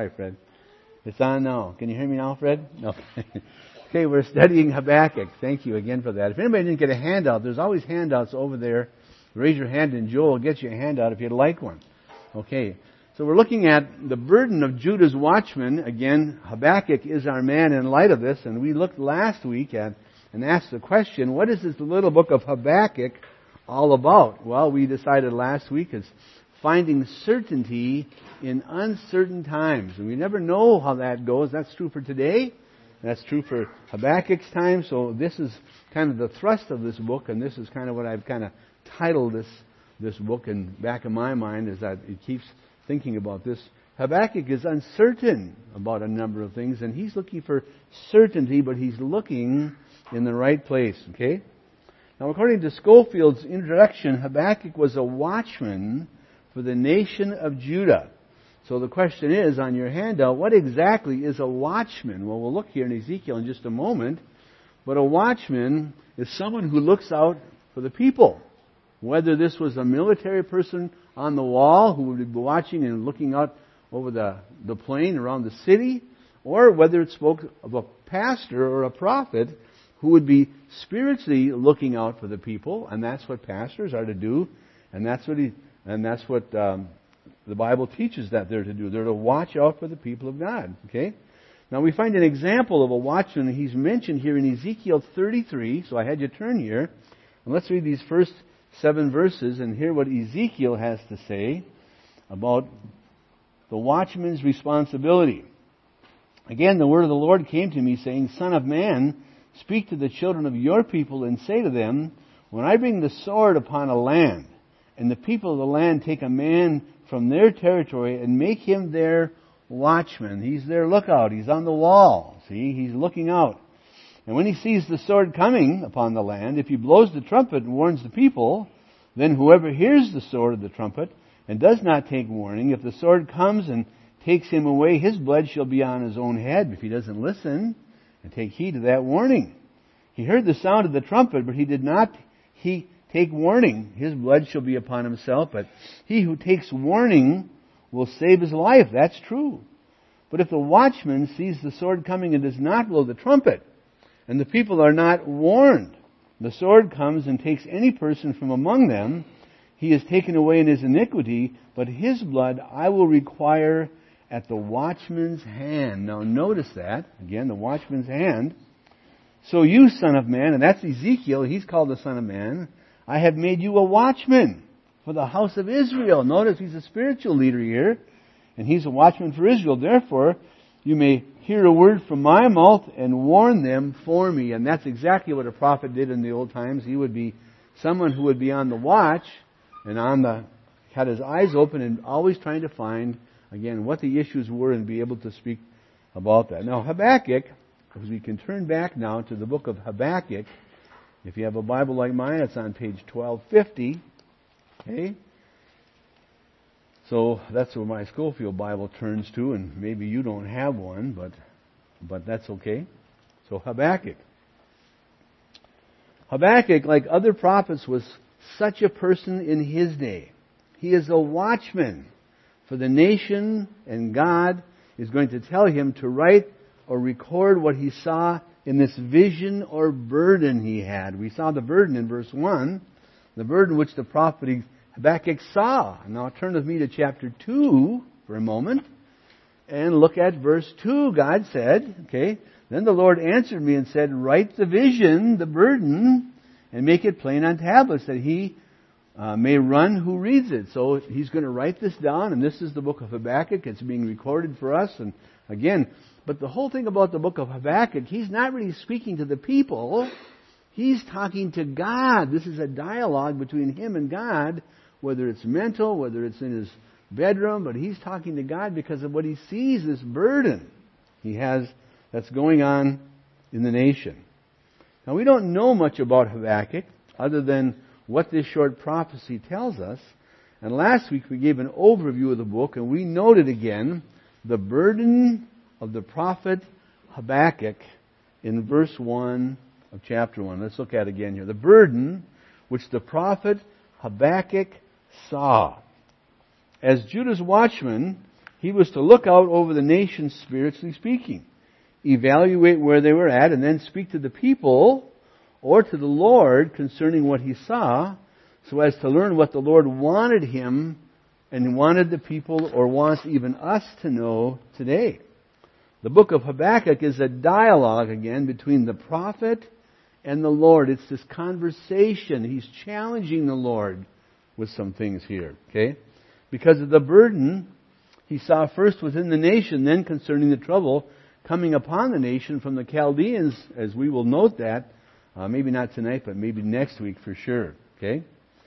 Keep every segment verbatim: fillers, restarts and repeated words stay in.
Hi, Fred. It's on now. Can you hear me now, Fred? No. Okay, we're studying Habakkuk. Thank you again for that. If anybody didn't get a handout, there's always handouts over there. Raise your hand and Joe will get you a handout if you'd like one. Okay, so we're looking at the burden of Judah's watchman. Again, Habakkuk is our man in light of this, and we looked last week at and asked the question, what is this little book of Habakkuk all about? Well, we decided last week it's finding certainty in uncertain times. And we never know how that goes. That's true for today. That's true for Habakkuk's time. So this is kind of the thrust of this book, and this is kind of what I've kind of titled this this book in back of my mind, is that it keeps thinking about this. Habakkuk is uncertain about a number of things, and he's looking for certainty, but he's looking in the right place. Okay? Now, according to Scofield's introduction, Habakkuk was a watchman for the nation of Judah. So the question is, on your handout, what exactly is a watchman? Well, we'll look here in Ezekiel in just a moment. But a watchman is someone who looks out for the people. Whether this was a military person on the wall who would be watching and looking out over the, the plain around the city, or whether it spoke of a pastor or a prophet who would be spiritually looking out for the people, and that's what pastors are to do, and that's what he, and that's what um, the Bible teaches that they're to do. They're to watch out for the people of God. Okay? Now we find an example of a watchman. He's mentioned here in Ezekiel thirty-three. So I had you turn here, and let's read these first seven verses and hear what Ezekiel has to say about the watchman's responsibility. Again, the word of the Lord came to me, saying, Son of man, speak to the children of your people and say to them, when I bring the sword upon a land, and the people of the land take a man from their territory and make him their watchman. He's their lookout. He's on the wall. See, he's looking out. And when he sees the sword coming upon the land, if he blows the trumpet and warns the people, then whoever hears the sword of the trumpet and does not take warning, if the sword comes and takes him away, his blood shall be on his own head if he doesn't listen and take heed to that warning. He heard the sound of the trumpet, but he did not he take warning. His blood shall be upon himself, but he who takes warning will save his life. That's true. But if the watchman sees the sword coming and does not blow the trumpet, and the people are not warned, the sword comes and takes any person from among them, he is taken away in his iniquity, but his blood I will require at the watchman's hand. Now notice that, again, the watchman's hand. So you, son of man, and that's Ezekiel, he's called the son of man, I have made you a watchman for the house of Israel. Notice he's a spiritual leader here, and he's a watchman for Israel. Therefore, you may hear a word from my mouth and warn them for me. And that's exactly what a prophet did in the old times. He would be someone who would be on the watch and on the had his eyes open and always trying to find, again, what the issues were and be able to speak about that. Now, Habakkuk, as we can turn back now to the book of Habakkuk. If you have a Bible like mine, it's on page twelve fifty. Okay? So that's where my Scofield Bible turns to, and maybe you don't have one, but but that's okay. So Habakkuk. Habakkuk, like other prophets, was such a person in his day. He is a watchman for the nation, and God is going to tell him to write or record what he saw in this vision or burden he had. We saw the burden in verse one, the burden which the prophet Habakkuk saw. Now turn with me to chapter two for a moment and look at verse two. God said, okay, then the Lord answered me and said, write the vision, the burden, and make it plain on tablets that he uh, may run who reads it. So he's going to write this down, and this is the book of Habakkuk. It's being recorded for us. And again, but the whole thing about the book of Habakkuk, he's not really speaking to the people. He's talking to God. This is a dialogue between him and God, whether it's mental, whether it's in his bedroom, but he's talking to God because of what he sees, this burden he has that's going on in the nation. Now, we don't know much about Habakkuk other than what this short prophecy tells us. And last week we gave an overview of the book, and we noted again the burden of the prophet Habakkuk in verse one of chapter one. Let's look at it again here. The burden which the prophet Habakkuk saw. As Judah's watchman, He was to look out over the nation spiritually speaking, evaluate where they were at, and then speak to the people or to the Lord concerning what he saw, so as to learn what the Lord wanted him and wanted the people, or wants even us to know today. The book of Habakkuk is a dialogue again between the prophet and the Lord. It's this conversation. He's challenging the Lord with some things here, okay? Because of the burden he saw first within the nation, then concerning the trouble coming upon the nation from the Chaldeans, as we will note that, uh, maybe not tonight, but maybe next week for sure, okay?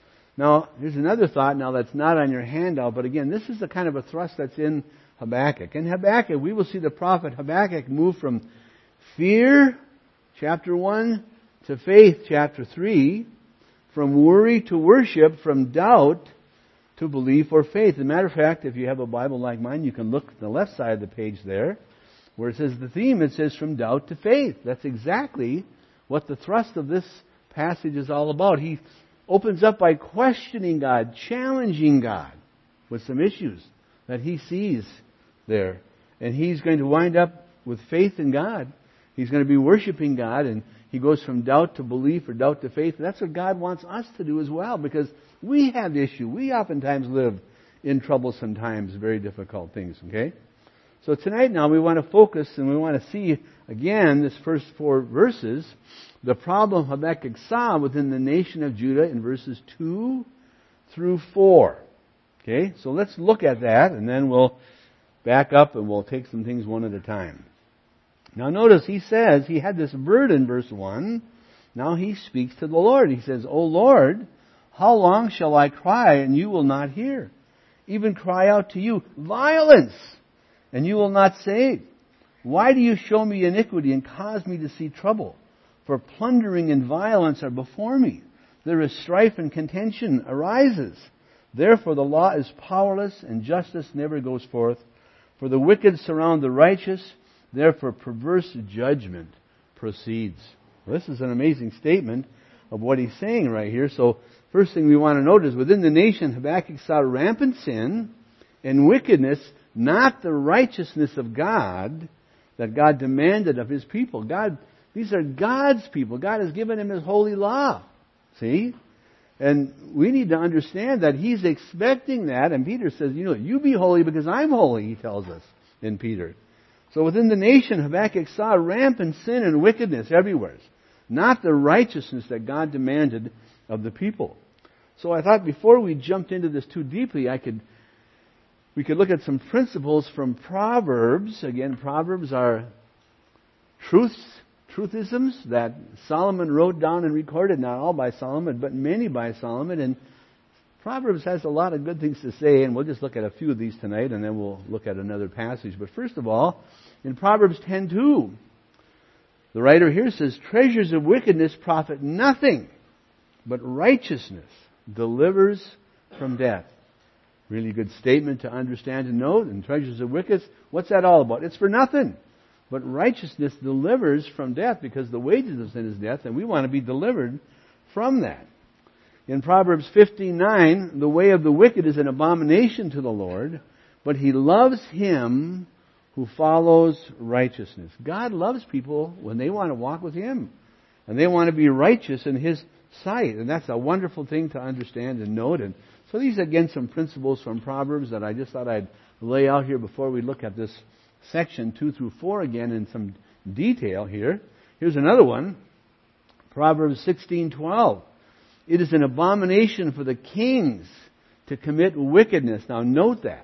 Now, here's another thought now that's not on your handout, but again, this is the kind of a thrust that's in Habakkuk. In Habakkuk, we will see the prophet Habakkuk move from fear, chapter one, to faith, chapter three, from worry to worship, from doubt to belief or faith. As a matter of fact, if you have a Bible like mine, you can look at the left side of the page there, where it says the theme, it says from doubt to faith. That's exactly what the thrust of this passage is all about. He opens up by questioning God, challenging God with some issues that he sees there. And he's going to wind up with faith in God. He's going to be worshiping God, and he goes from doubt to belief or doubt to faith. That's what God wants us to do as well, because we have issue. We oftentimes live in troublesome times, very difficult things, okay? So tonight now we want to focus and we want to see again this first four verses, the problem Habakkuk saw within the nation of Judah in verses two through four. Okay, so let's look at that and then we'll back up and we'll take some things one at a time. Now notice he says he had this burden, verse one. Now he speaks to the Lord. He says, O Lord, how long shall I cry and you will not hear? Even cry out to you, violence, and you will not save. Why do you show me iniquity and cause me to see trouble? For plundering and violence are before me. There is strife and contention arises. Therefore the law is powerless and justice never goes forth. For the wicked surround the righteous. Therefore perverse judgment proceeds. Well, this is an amazing statement of what he's saying right here. So first thing we want to note is within the nation Habakkuk saw rampant sin and wickedness, not the righteousness of God that God demanded of his people. God, these are God's people. God has given him his holy law. See? And we need to understand that he's expecting that. And Peter says, you know, you be holy because I'm holy, he tells us in Peter. So within the nation, Habakkuk saw rampant sin and wickedness everywhere. Not the righteousness that God demanded of the people. So I thought before we jumped into this too deeply, I could we could look at some principles from Proverbs. Again, Proverbs are truths, truthisms that Solomon wrote down and recorded, not all by Solomon, but many by Solomon. And Proverbs has a lot of good things to say, and we'll just look at a few of these tonight, and then we'll look at another passage. But first of all, in Proverbs ten two, the writer here says, treasures of wickedness profit nothing, but righteousness delivers from death. Really good statement to understand and note. And treasures of wickedness, what's that all about? It's for nothing. But righteousness delivers from death, because the wages of sin is death, and we want to be delivered from that. In Proverbs fifteen nine, the way of the wicked is an abomination to the Lord, but he loves him who follows righteousness. God loves people when they want to walk with him, and they want to be righteous in his sight. And that's a wonderful thing to understand and note. And so these are, again, some principles from Proverbs that I just thought I'd lay out here before we look at this section two through four again in some detail here. Here's another one. Proverbs sixteen twelve. It is an abomination for the kings to commit wickedness. Now note that.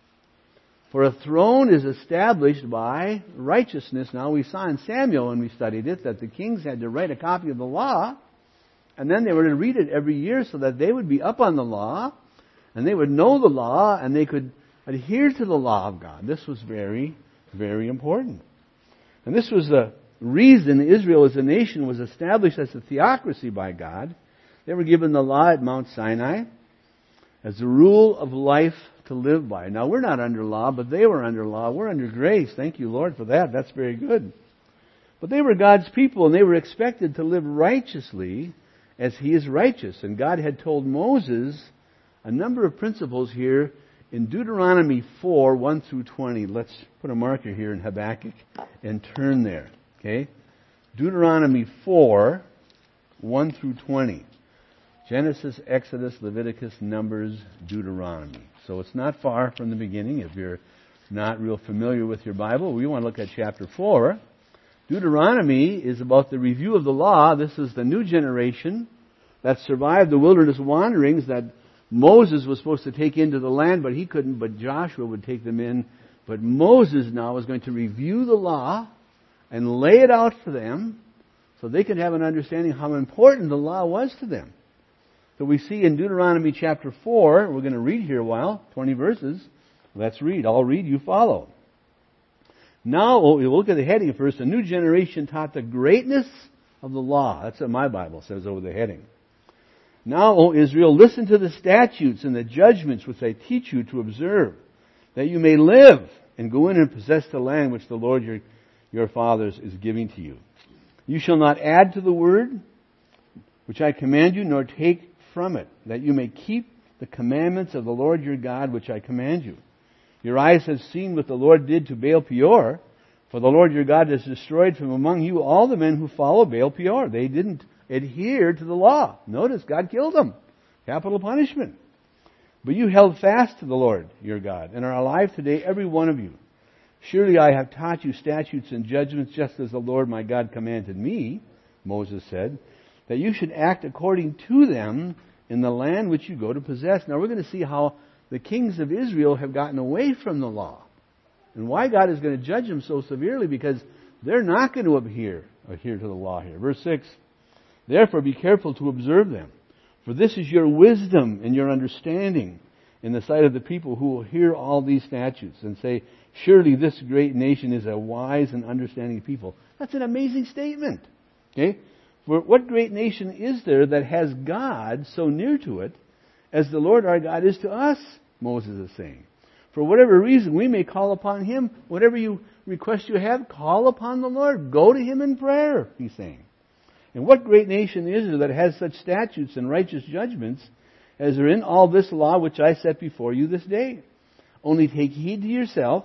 For a throne is established by righteousness. Now we saw in Samuel when we studied it that the kings had to write a copy of the law, and then they were to read it every year so that they would be up on the law, and they would know the law, and they could adhere to the law of God. This was very, very important. And this was the reason Israel as a nation was established as a theocracy by God. They were given the law at Mount Sinai as the rule of life to live by. Now, we're not under law, but they were under law. We're under grace. Thank you, Lord, for that. That's very good. But they were God's people, and they were expected to live righteously as he is righteous. And God had told Moses a number of principles here In Deuteronomy four, one through twenty, let's put a marker here in Habakkuk and turn there. Okay? Deuteronomy four, one through twenty. Genesis, Exodus, Leviticus, Numbers, Deuteronomy. So it's not far from the beginning. If you're not real familiar with your Bible, we want to look at chapter four. Deuteronomy is about the review of the law. This is the new generation that survived the wilderness wanderings that Moses was supposed to take into the land, but he couldn't, but Joshua would take them in. But Moses now is going to review the law and lay it out for them so they could have an understanding how important the law was to them. So we see in Deuteronomy chapter four, we're going to read here a while, twenty verses. Let's read. I'll read, you follow. Now, we'll look at the heading first. A new generation taught the greatness of the law. That's what my Bible says over the heading. Now, O Israel, listen to the statutes and the judgments which I teach you to observe, that you may live and go in and possess the land which the Lord your, your fathers is giving to you. You shall not add to the word which I command you, nor take from it, that you may keep the commandments of the Lord your God which I command you. Your eyes have seen what the Lord did to Baal Peor, for the Lord your God has destroyed from among you all the men who follow Baal Peor. They didn't adhere to the law. Notice, God killed them. Capital punishment. But you held fast to the Lord your God, and are alive today, every one of you. Surely I have taught you statutes and judgments, just as the Lord my God commanded me, Moses said, that you should act according to them in the land which you go to possess. Now we're going to see how the kings of Israel have gotten away from the law. And why God is going to judge them so severely, because they're not going to adhere, adhere to the law here. Verse six, therefore be careful to observe them, for this is your wisdom and your understanding in the sight of the people who will hear all these statutes and say, surely this great nation is a wise and understanding people. That's an amazing statement. Okay? For what great nation is there that has God so near to it as the Lord our God is to us, Moses is saying. For whatever reason we may call upon Him, whatever you request you have, call upon the Lord. Go to Him in prayer, He's saying. And what great nation is there that has such statutes and righteous judgments as are in all this law which I set before you this day? Only take heed to yourself,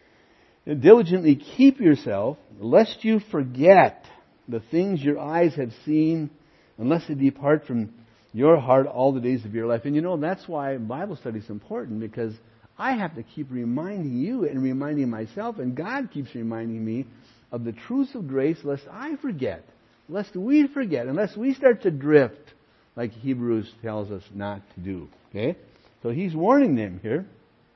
and diligently keep yourself, lest you forget the things your eyes have seen, unless they depart from your heart all the days of your life. And you know, that's why Bible study is important, because I have to keep reminding you and reminding myself, and God keeps reminding me of the truths of grace, lest I forget, lest we forget, unless we start to drift, like Hebrews tells us not to do. Okay? So He's warning them here.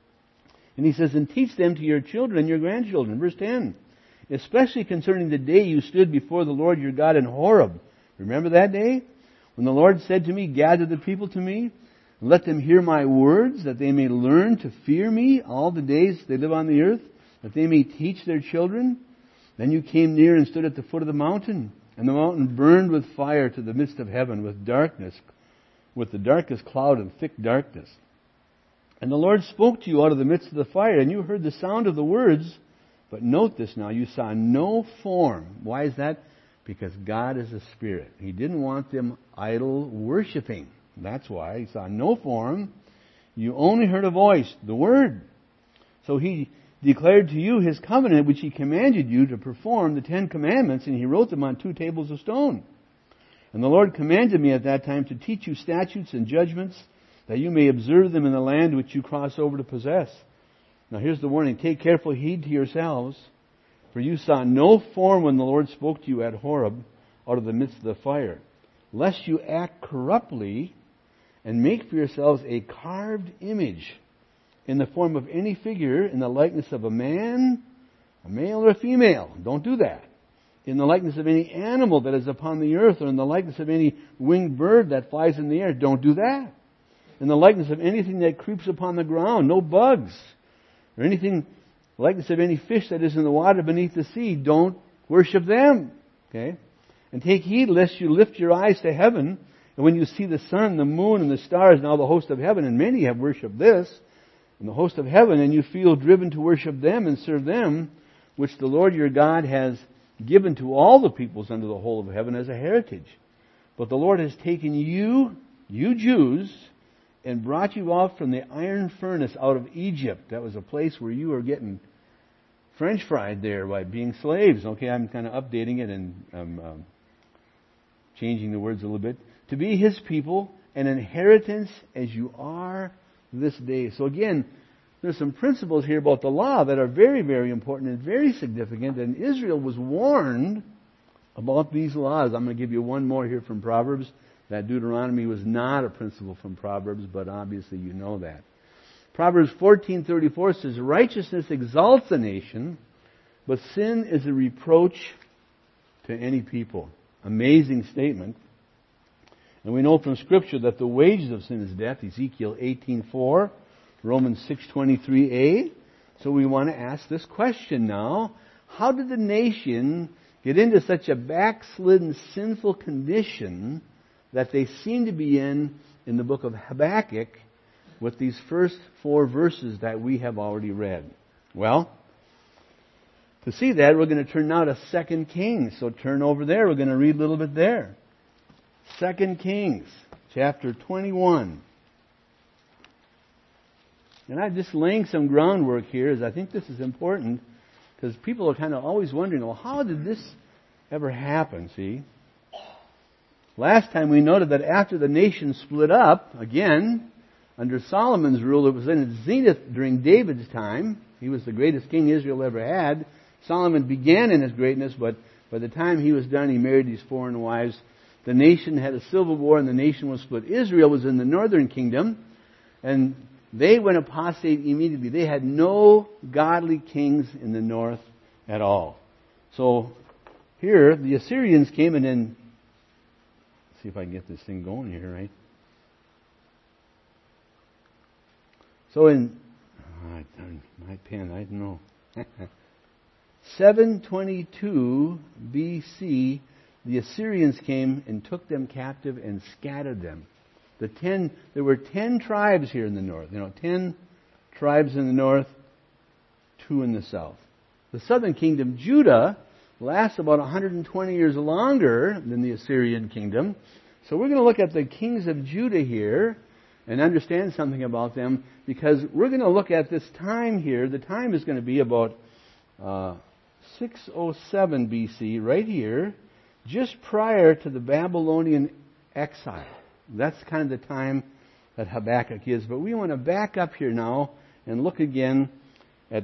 And He says, and teach them to your children and your grandchildren. Verse ten. Especially concerning the day you stood before the Lord your God in Horeb. Remember that day? When the Lord said to me, gather the people to me, and let them hear my words, that they may learn to fear me all the days they live on the earth, that they may teach their children. Then you came near and stood at the foot of the mountain, and the mountain burned with fire to the midst of heaven, with darkness, with the darkest cloud and thick darkness. And the Lord spoke to you out of the midst of the fire, and you heard the sound of the words. But note this now, you saw no form. Why is that? Because God is a spirit. He didn't want them idol worshiping. That's why. He saw no form. You only heard a voice, the word. So He declared to you His covenant, which He commanded you to perform, the Ten Commandments, and He wrote them on two tables of stone. And the Lord commanded me at that time to teach you statutes and judgments, that you may observe them in the land which you cross over to possess. Now here's the warning. Take careful heed to yourselves, for you saw no form when the Lord spoke to you at Horeb out of the midst of the fire, lest you act corruptly and make for yourselves a carved image in the form of any figure in the likeness of a man, a male or a female. Don't do that. In the likeness of any animal that is upon the earth, or in the likeness of any winged bird that flies in the air. Don't do that. In the likeness of anything that creeps upon the ground. No bugs. Or anything, likeness of any fish that is in the water beneath the sea. Don't worship them. Okay? And take heed lest you lift your eyes to heaven, and when you see the sun, the moon, and the stars, and all the host of heaven, and many have worshipped this, and the host of heaven, and you feel driven to worship them and serve them, which the Lord your God has given to all the peoples under the whole of heaven as a heritage. But the Lord has taken you, you Jews, and brought you out from the iron furnace out of Egypt. That was a place where you were getting French fried there by being slaves. Okay, I'm kind of updating it and um, um, changing the words a little bit. To be His people, an inheritance as you are this day. So again, there's some principles here about the law that are very, very important and very significant. And Israel was warned about these laws. I'm going to give you one more here from Proverbs. That Deuteronomy was not a principle from Proverbs, but obviously you know that. Proverbs fourteen thirty-four says, righteousness exalts a nation, but sin is a reproach to any people. Amazing statement. And we know from Scripture that the wages of sin is death, Ezekiel eighteen four, Romans six twenty-three a. So we want to ask this question now. How did the nation get into such a backslidden, sinful condition that they seem to be in in the book of Habakkuk with these first four verses that we have already read? Well, to see that, we're going to turn now to Second Kings. So turn over there. We're going to read a little bit there. Second Kings, chapter twenty-one. And I'm just laying some groundwork here, as I think this is important, because people are kind of always wondering, well, how did this ever happen, see? Last time we noted that after the nation split up, again, under Solomon's rule, it was in its zenith during David's time. He was the greatest king Israel ever had. Solomon began in his greatness, but by the time he was done, he married these foreign wives. The nation had a civil war, and the nation was split. Israel was in the northern kingdom, and they went apostate immediately. They had no godly kings in the north at all. So here, the Assyrians came, and then, let's see if I can get this thing going here, right? So in, oh, my pen, I don't know. seven twenty-two B C, the Assyrians came and took them captive and scattered them. The ten, there were ten tribes here in the north. You know, ten tribes in the north, two in the south. The southern kingdom, Judah, lasts about one hundred twenty years longer than the Assyrian kingdom. So we're going to look at the kings of Judah here and understand something about them, because we're going to look at this time here. The time is going to be about uh, six oh seven B C, right here, just prior to the Babylonian exile. That's kind of the time that Habakkuk is. But we want to back up here now and look again at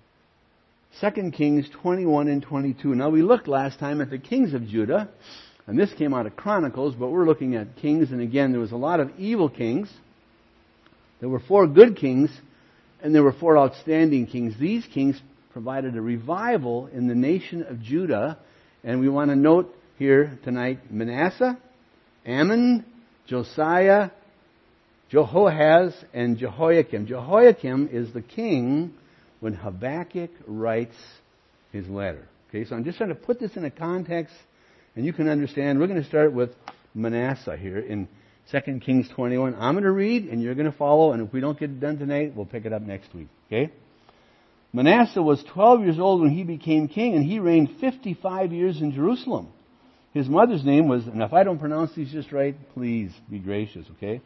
Second Kings twenty-one and twenty-two. Now, we looked last time at the kings of Judah, and this came out of Chronicles, but we're looking at kings, and again, there was a lot of evil kings. There were four good kings, and there were four outstanding kings. These kings provided a revival in the nation of Judah, and we want to note here tonight Manasseh, Ammon, Josiah, Jehoahaz, and Jehoiakim. Jehoiakim is the king when Habakkuk writes his letter. Okay, so I'm just trying to put this in a context, and you can understand. We're going to start with Manasseh here in Second Kings twenty-one. I'm going to read, and you're going to follow, and if we don't get it done tonight, we'll pick it up next week. Okay? Manasseh was twelve years old when he became king, and he reigned fifty-five years in Jerusalem. His mother's name was, and if I don't pronounce these just right, please be gracious, okay?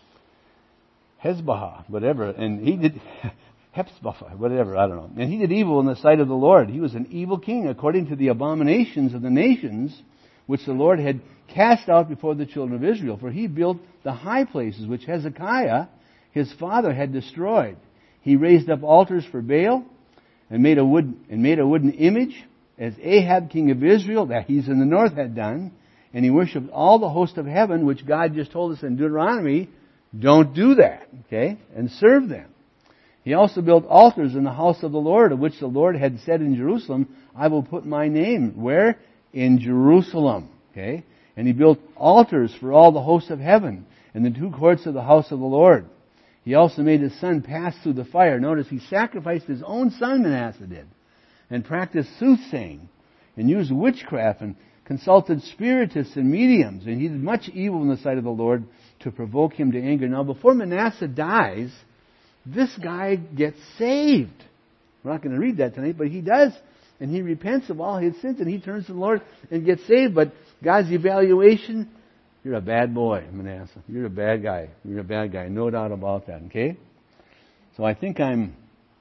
Hezbah, whatever. And he did, Hepzibah, whatever, I don't know. And he did evil in the sight of the Lord. He was an evil king according to the abominations of the nations which the Lord had cast out before the children of Israel. For he built the high places which Hezekiah, his father, had destroyed. He raised up altars for Baal and made a wood and made a wooden image, as Ahab, king of Israel, that he's in the north, had done. And he worshipped all the host of heaven, which God just told us in Deuteronomy, don't do that, okay? And serve them. He also built altars in the house of the Lord, of which the Lord had said in Jerusalem, I will put my name. Where? In Jerusalem, okay? And he built altars for all the hosts of heaven in the two courts of the house of the Lord. He also made his son pass through the fire. Notice he sacrificed his own son, Manasseh did, and practiced soothsaying, and used witchcraft, and consulted spiritists and mediums. And he did much evil in the sight of the Lord to provoke him to anger. Now, before Manasseh dies, this guy gets saved. We're not going to read that tonight, but he does. And he repents of all his sins, and he turns to the Lord and gets saved. But God's evaluation, You're a bad boy, Manasseh. You're a bad guy. You're a bad guy. No doubt about that, okay? So I think I'm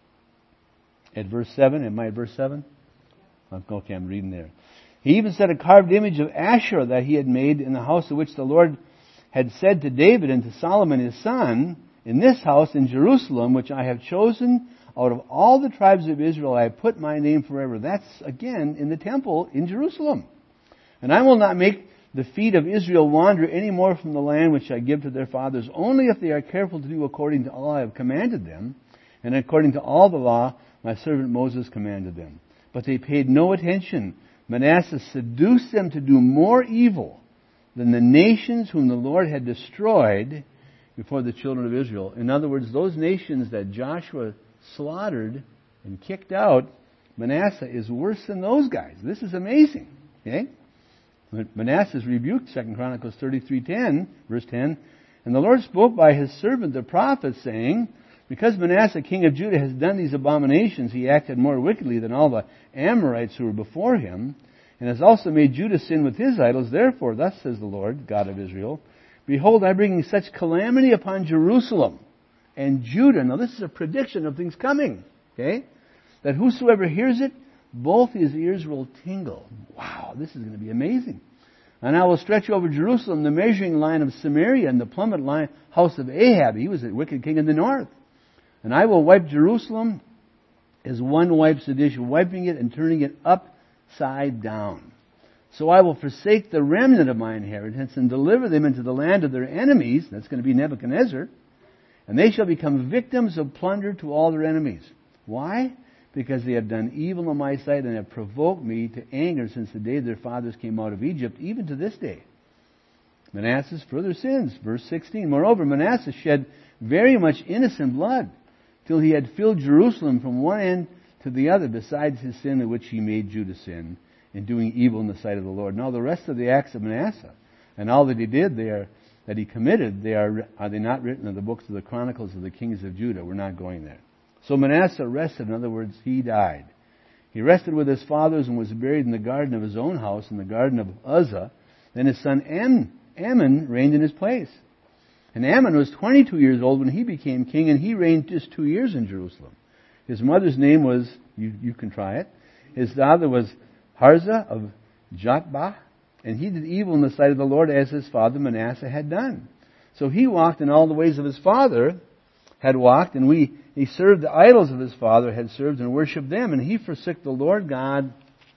at verse seven. Am I at verse seven? Okay, I'm reading there. He even set a carved image of Asherah that he had made in the house of which the Lord had said to David and to Solomon his son, in this house in Jerusalem, which I have chosen out of all the tribes of Israel, I have put my name forever. That's, again, in the temple in Jerusalem. And I will not make the feet of Israel wander any more from the land which I give to their fathers, only if they are careful to do according to all I have commanded them, and according to all the law my servant Moses commanded them. But they paid no attention. Manasseh seduced them to do more evil than the nations whom the Lord had destroyed before the children of Israel. In other words, those nations that Joshua slaughtered and kicked out, Manasseh is worse than those guys. This is amazing. Okay? Manasseh is rebuked, Second Chronicles thirty-three ten, verse ten. And the Lord spoke by his servant the prophet, saying, because Manasseh, king of Judah, has done these abominations, he acted more wickedly than all the Amorites who were before him, and has also made Judah sin with his idols. Therefore, thus says the Lord, God of Israel, behold, I bring such calamity upon Jerusalem and Judah. Now, this is a prediction of things coming, okay? That whosoever hears it, both his ears will tingle. Wow, this is going to be amazing. And I will stretch over Jerusalem the measuring line of Samaria and the plummet line house of Ahab. He was a wicked king in the north. And I will wipe Jerusalem as one wipes a dish, wiping it and turning it upside down. So I will forsake the remnant of my inheritance and deliver them into the land of their enemies. That's going to be Nebuchadnezzar. And they shall become victims of plunder to all their enemies. Why? Because they have done evil in my sight and have provoked me to anger since the day their fathers came out of Egypt, even to this day. Manasseh's further sins. Verse sixteen. Moreover, Manasseh shed very much innocent blood, till he had filled Jerusalem from one end to the other, besides his sin in which he made Judah sin, in doing evil in the sight of the Lord. Now the rest of the acts of Manasseh, and all that he did there, that he committed, they are, are they not written in the books of the Chronicles of the kings of Judah? We're not going there. So Manasseh rested, in other words, he died. He rested with his fathers and was buried in the garden of his own house, in the garden of Uzzah. Then his son Am, Ammon reigned in his place. And Ammon was twenty-two years old when he became king, and he reigned just two years in Jerusalem. His mother's name was, you, you can try it, his father was Harzah of Jotbah, and he did evil in the sight of the Lord as his father Manasseh had done. So he walked in all the ways of his father had walked, and we he served the idols of his father, had served and worshipped them, and he forsook the Lord God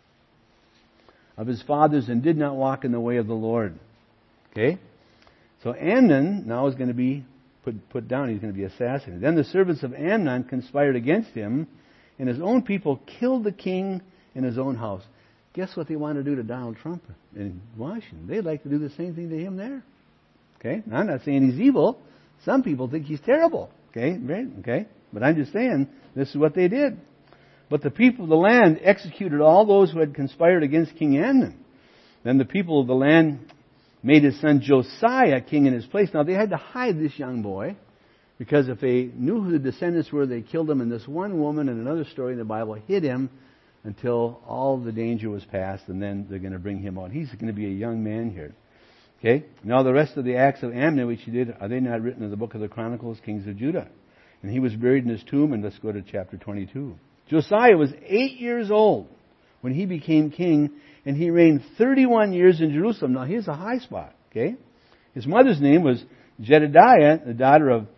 of his fathers and did not walk in the way of the Lord. Okay? So Amnon now is going to be put, put down. He's going to be assassinated. Then the servants of Amnon conspired against him, and his own people killed the king in his own house. Guess what they want to do to Donald Trump in Washington? They'd like to do the same thing to him there. Okay? Now, I'm not saying he's evil. Some people think he's terrible. Okay? Right? Okay? But I'm just saying, this is what they did. But the people of the land executed all those who had conspired against King Amnon. Then the people of the land made his son Josiah king in his place. Now they had to hide this young boy, because if they knew who the descendants were, they killed him. And this one woman in another story in the Bible hid him until all the danger was past, and then they're going to bring him out. He's going to be a young man here. Okay? Now the rest of the acts of Amnon which he did, are they not written in the book of the Chronicles, Kings of Judah? And he was buried in his tomb, and let's go to chapter twenty-two. Josiah was eight years old when he became king, and he reigned thirty-one years in Jerusalem. Now here's a high spot, okay? His mother's name was Jedediah, the daughter of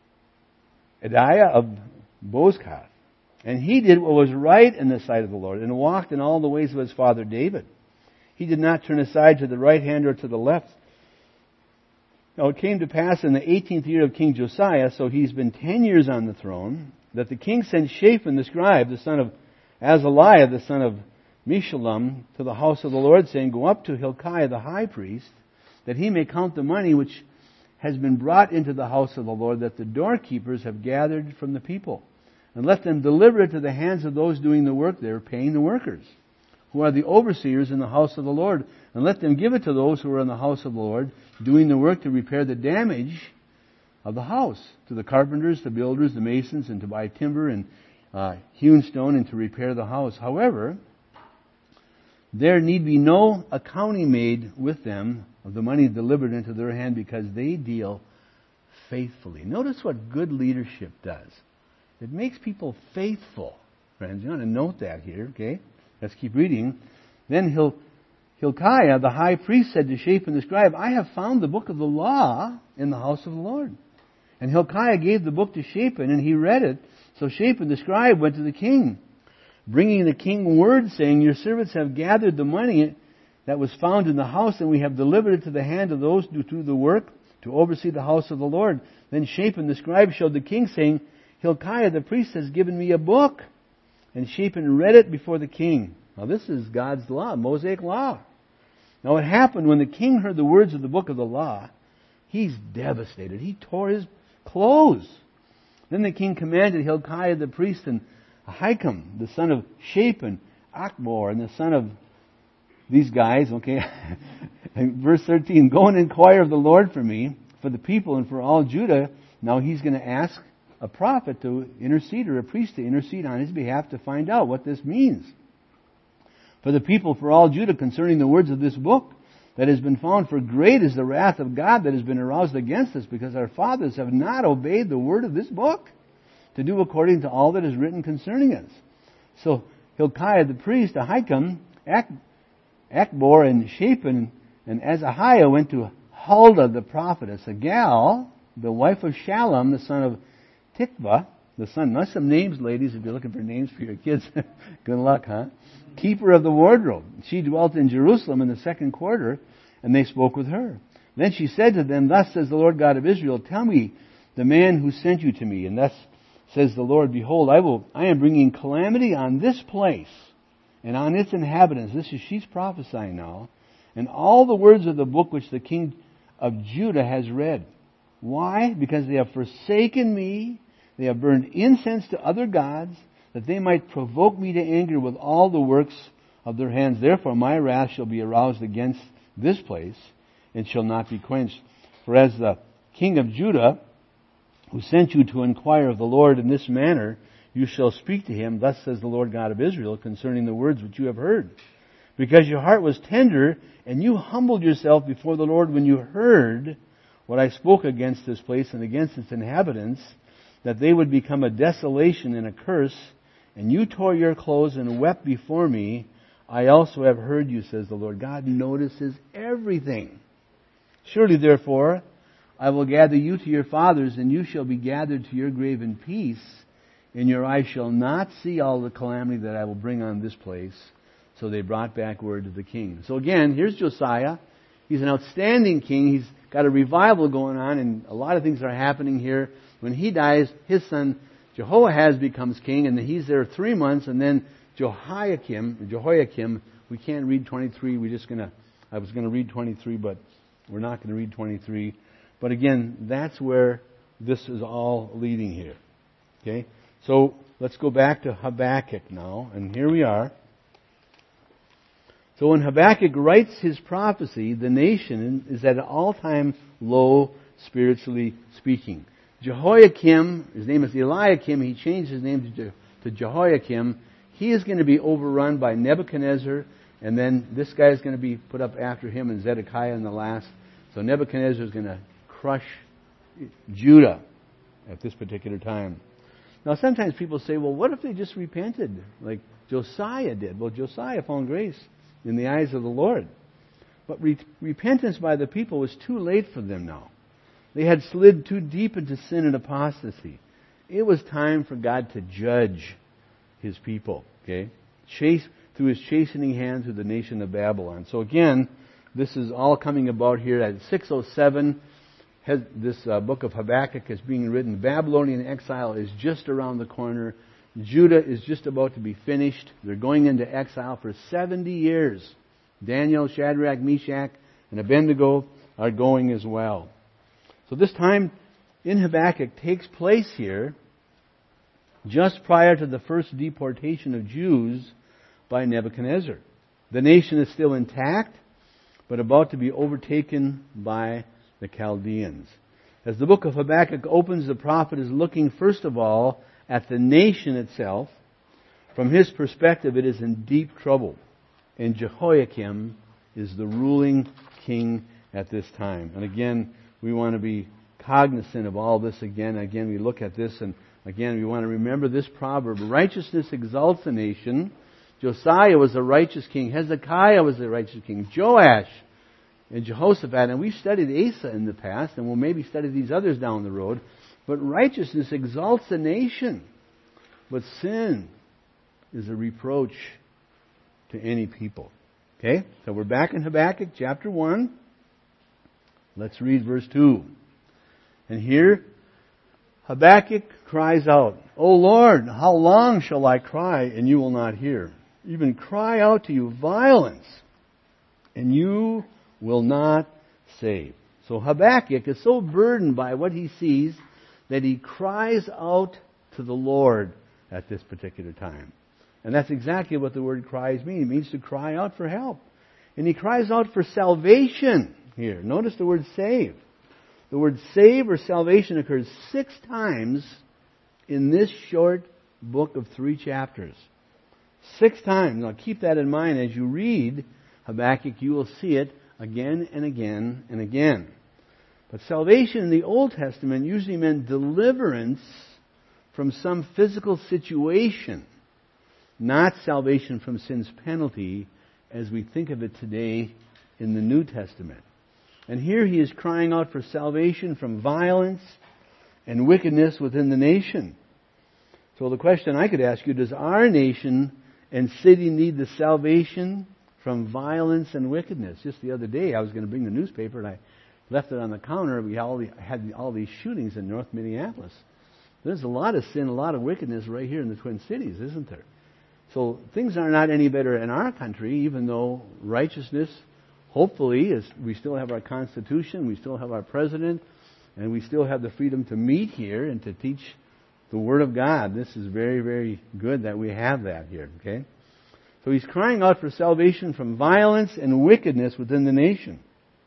Ediah of Bozkath. And he did what was right in the sight of the Lord, and walked in all the ways of his father David. He did not turn aside to the right hand or to the left. Now it came to pass in the eighteenth year of King Josiah, so he's been ten years on the throne, that the king sent Shaphan the scribe, the son of Azaliah, the son of Meshullam, to the house of the Lord, saying, go up to Hilkiah the high priest, that he may count the money which has been brought into the house of the Lord, that the doorkeepers have gathered from the people. And let them deliver it to the hands of those doing the work there, paying the workers, who are the overseers in the house of the Lord. And let them give it to those who are in the house of the Lord, doing the work to repair the damage of the house, to the carpenters, the builders, the masons, and to buy timber and uh, hewn stone and to repair the house. However, there need be no accounting made with them of the money delivered into their hand, because they deal faithfully. Notice what good leadership does. It makes people faithful. Friends, you want to note that here, okay? Let's keep reading. Then Hil- Hilkiah, the high priest, said to Shaphan the scribe, I have found the book of the law in the house of the Lord. And Hilkiah gave the book to Shaphan, and he read it. So Shaphan the scribe went to the king, bringing the king word, saying, Your servants have gathered the money that was found in the house, and we have delivered it to the hand of those who do the work to oversee the house of the Lord. Then Shaphan the scribe showed the king, saying, Hilkiah the priest has given me a book. And Shaphan read it before the king. Now this is God's law, Mosaic law. Now it happened when the king heard the words of the book of the law, he's devastated. He tore his clothes. Then the king commanded Hilkiah the priest and Ahikam, the son of Shaphan, Achbor, and the son of these guys, okay, verse thirteen, go and inquire of the Lord for me, for the people and for all Judah. Now he's going to ask a prophet to intercede, or a priest to intercede on his behalf to find out what this means. For the people, for all Judah, concerning the words of this book that has been found, for great is the wrath of God that has been aroused against us, because our fathers have not obeyed the word of this book, to do according to all that is written concerning us. So Hilkiah the priest, Ahikam, Ach- Achbor, and Shaphan, and Azahiah went to Huldah the prophetess, a gal, the wife of Shallum, the son of Tikva, the son. Now some names, ladies, if you're looking for names for your kids. Good luck, huh? Keeper of the wardrobe. She dwelt in Jerusalem in the second quarter, and they spoke with her. Then she said to them, Thus says the Lord God of Israel, Tell me the man who sent you to me. And thus says the Lord, Behold, I will, I am bringing calamity on this place and on its inhabitants. This is, she's prophesying now. And all the words of the book which the king of Judah has read. Why? Because they have forsaken me. They have burned incense to other gods, that they might provoke me to anger with all the works of their hands. Therefore my wrath shall be aroused against this place, and shall not be quenched. For as the king of Judah, who sent you to inquire of the Lord in this manner, you shall speak to him, Thus says the Lord God of Israel, concerning the words which you have heard. Because your heart was tender, and you humbled yourself before the Lord when you heard what I spoke against this place and against its inhabitants, that they would become a desolation and a curse, and you tore your clothes and wept before me, I also have heard you, says the Lord. God notices everything. Surely, therefore, I will gather you to your fathers, and you shall be gathered to your grave in peace, and your eyes shall not see all the calamity that I will bring on this place. So they brought back word to the king. So again, here's Josiah. He's an outstanding king. He's got a revival going on, and a lot of things are happening here. When he dies, his son Jehoahaz becomes king, and he's there three months, and then Jehoiakim, Jehoiakim, we can't read twenty-three. We're just gonna, I was gonna read twenty-three, but we're not gonna read twenty-three. But again, that's where this is all leading here. Okay? So let's go back to Habakkuk now, and here we are. So when Habakkuk writes his prophecy, the nation is at an all-time low, spiritually speaking. Jehoiakim, his name is Eliakim, he changed his name to, to Jehoiakim. He is going to be overrun by Nebuchadnezzar, and then this guy is going to be put up after him, and Zedekiah in the last. So Nebuchadnezzar is going to crush Judah at this particular time. Now sometimes people say, well, what if they just repented like Josiah did? Well, Josiah found grace in the eyes of the Lord. But re- repentance by the people was too late for them now. They had slid too deep into sin and apostasy. It was time for God to judge His people. Okay, Chase through His chastening hand through the nation of Babylon. So again, this is all coming about here at six oh seven. Has, this uh, book of Habakkuk is being written. Babylonian exile is just around the corner. Judah is just about to be finished. They're going into exile for seventy years. Daniel, Shadrach, Meshach, and Abednego are going as well. So this time in Habakkuk takes place here just prior to the first deportation of Jews by Nebuchadnezzar. The nation is still intact, but about to be overtaken by the Chaldeans. As the book of Habakkuk opens, the prophet is looking first of all at the nation itself. From his perspective, it is in deep trouble. and Jehoiakim is the ruling king at this time. And again, we want to be cognizant of all this again. Again, we look at this, and again, we want to remember this proverb. Righteousness exalts a nation. Josiah was a righteous king. Hezekiah was a righteous king. Joash and Jehoshaphat. And we've studied Asa in the past, and we'll maybe study these others down the road. But righteousness exalts a nation. But sin is a reproach to any people. Okay? So we're back in Habakkuk chapter one. Let's read verse two. And here, Habakkuk cries out, O Lord, how long shall I cry and you will not hear? Even cry out to you violence, and you will not save. So Habakkuk is so burdened by what he sees that he cries out to the Lord at this particular time. And that's exactly what the word cries mean. It means to cry out for help. And he cries out for salvation here. Notice the word save. The word save or salvation occurs six times in this short book of three chapters. Six times. Now keep that in mind as you read Habakkuk. You will see it again and again and again. But salvation in the Old Testament usually meant deliverance from some physical situation, not salvation from sin's penalty as we think of it today in the New Testament. And here he is crying out for salvation from violence and wickedness within the nation. So the question I could ask you, does our nation and city need the salvation from violence and wickedness? Just the other day I was going to bring the newspaper and I left it on the counter. We had all these shootings in North Minneapolis. There's a lot of sin, a lot of wickedness right here in the Twin Cities, isn't there? So things are not any better in our country, even though righteousness, hopefully, is we still have our Constitution, we still have our President, and we still have the freedom to meet here and to teach the Word of God. This is very, very good that we have that here, okay? So he's crying out for salvation from violence and wickedness within the nation.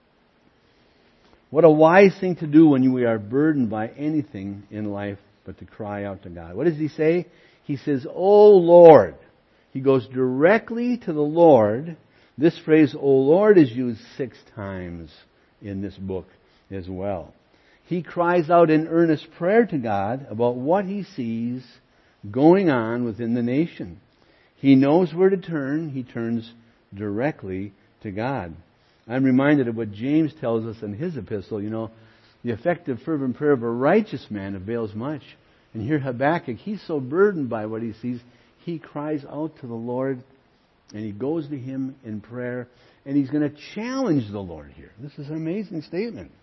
What a wise thing to do when we are burdened by anything in life but to cry out to God. What does he say? He says, O Lord. He goes directly to the Lord. This phrase, O Lord, is used six times in this book as well. He cries out in earnest prayer to God about what he sees going on within the nation. He knows where to turn. He turns directly to God. I'm reminded of what James tells us in his epistle. You know, the effective fervent prayer of a righteous man avails much. And here Habakkuk, he's so burdened by what he sees, he cries out to the Lord, and he goes to him in prayer, and he's going to challenge the Lord here. This is an amazing statement.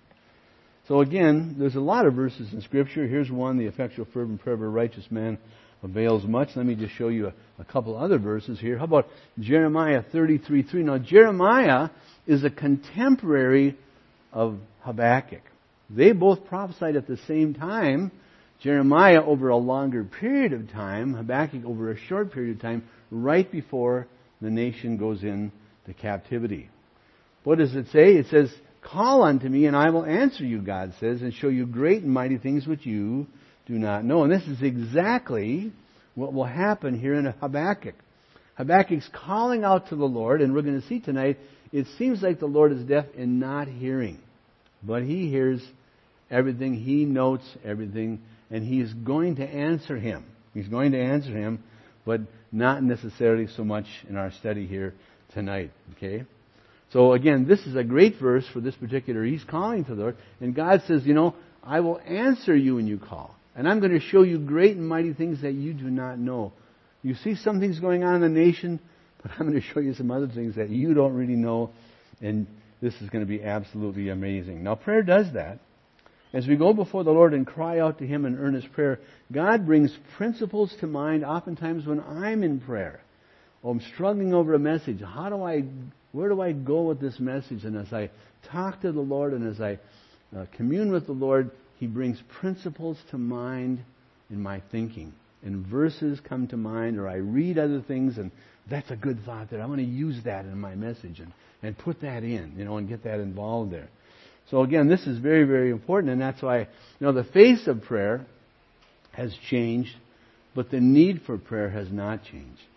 So again, there's a lot of verses in Scripture. Here's one, the effectual fervent prayer of a righteous man avails much. Let me just show you a, a couple other verses here. How about Jeremiah thirty-three three? Now, Jeremiah is a contemporary of Habakkuk. They both prophesied at the same time. Jeremiah over a longer period of time, Habakkuk over a short period of time, right before the nation goes into captivity. What does it say? It says, call unto me and I will answer you, God says, and show you great and mighty things which you do not know. And this is exactly what will happen here in Habakkuk. Habakkuk's calling out to the Lord, and we're going to see tonight, it seems like the Lord is deaf and not hearing. But He hears everything, He notes everything, and He is going to answer him. He's going to answer him, but not necessarily so much in our study here tonight. Okay? So again, this is a great verse for this particular. He's calling to the Lord, and God says, you know, I will answer you when you call. And I'm going to show you great and mighty things that you do not know. You see some things going on in the nation, but I'm going to show you some other things that you don't really know. And this is going to be absolutely amazing. Now, prayer does that. As we go before the Lord and cry out to Him in earnest prayer, God brings principles to mind oftentimes when I'm in prayer. Oh, I'm struggling over a message. How do I, where do I go with this message? And as I talk to the Lord and as I uh, commune with the Lord, He brings principles to mind in my thinking. And verses come to mind, or I read other things, and that's a good thought there. I want to use that in my message and, and put that in, you know, and get that involved there. So again, this is very, very important, and that's why, you know, the face of prayer has changed, but the need for prayer has not changed.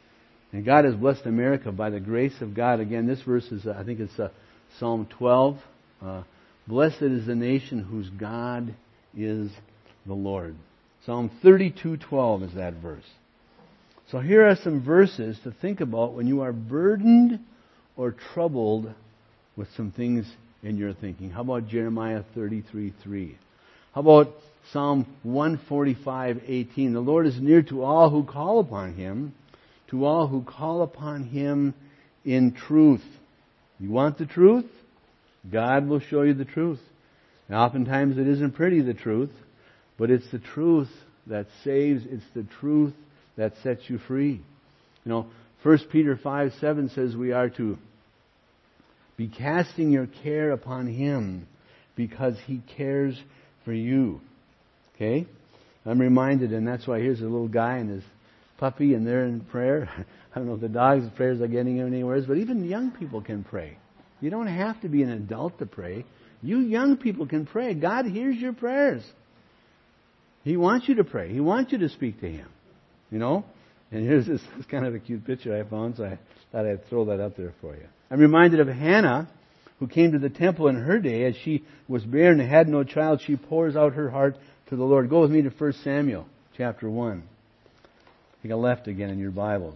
And God has blessed America by the grace of God. Again, this verse is, uh, I think it's uh, Psalm twelve. Uh, Blessed is the nation whose God is the Lord. Psalm thirty-two twelve is that verse. So here are some verses to think about when you are burdened or troubled with some things in your thinking. How about Jeremiah thirty-three three? How about Psalm one forty-five eighteen? The Lord is near to all who call upon Him, to all who call upon Him in truth. You want the truth? God will show you the truth. And oftentimes it isn't pretty, the truth, but it's the truth that saves. It's the truth that sets you free. You know, First Peter five seven says we are to be casting your care upon Him because He cares for you. Okay? I'm reminded, and that's why here's a little guy and his puppy, and they're in prayer. I don't know if the dog's prayers are getting anywhere, but even young people can pray. You don't have to be an adult to pray. You young people can pray. God hears your prayers. He wants you to pray. He wants you to speak to Him. You know? And here's this, this kind of a cute picture I found, so I thought I'd throw that up there for you. I'm reminded of Hannah, who came to the temple in her day. As she was barren and had no child, she pours out her heart to the Lord. Go with me to First Samuel chapter one. I think I left again in your Bibles.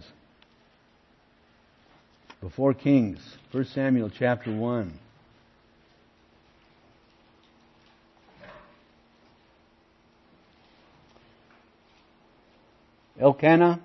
Before Kings, First Samuel chapter one. Elkanah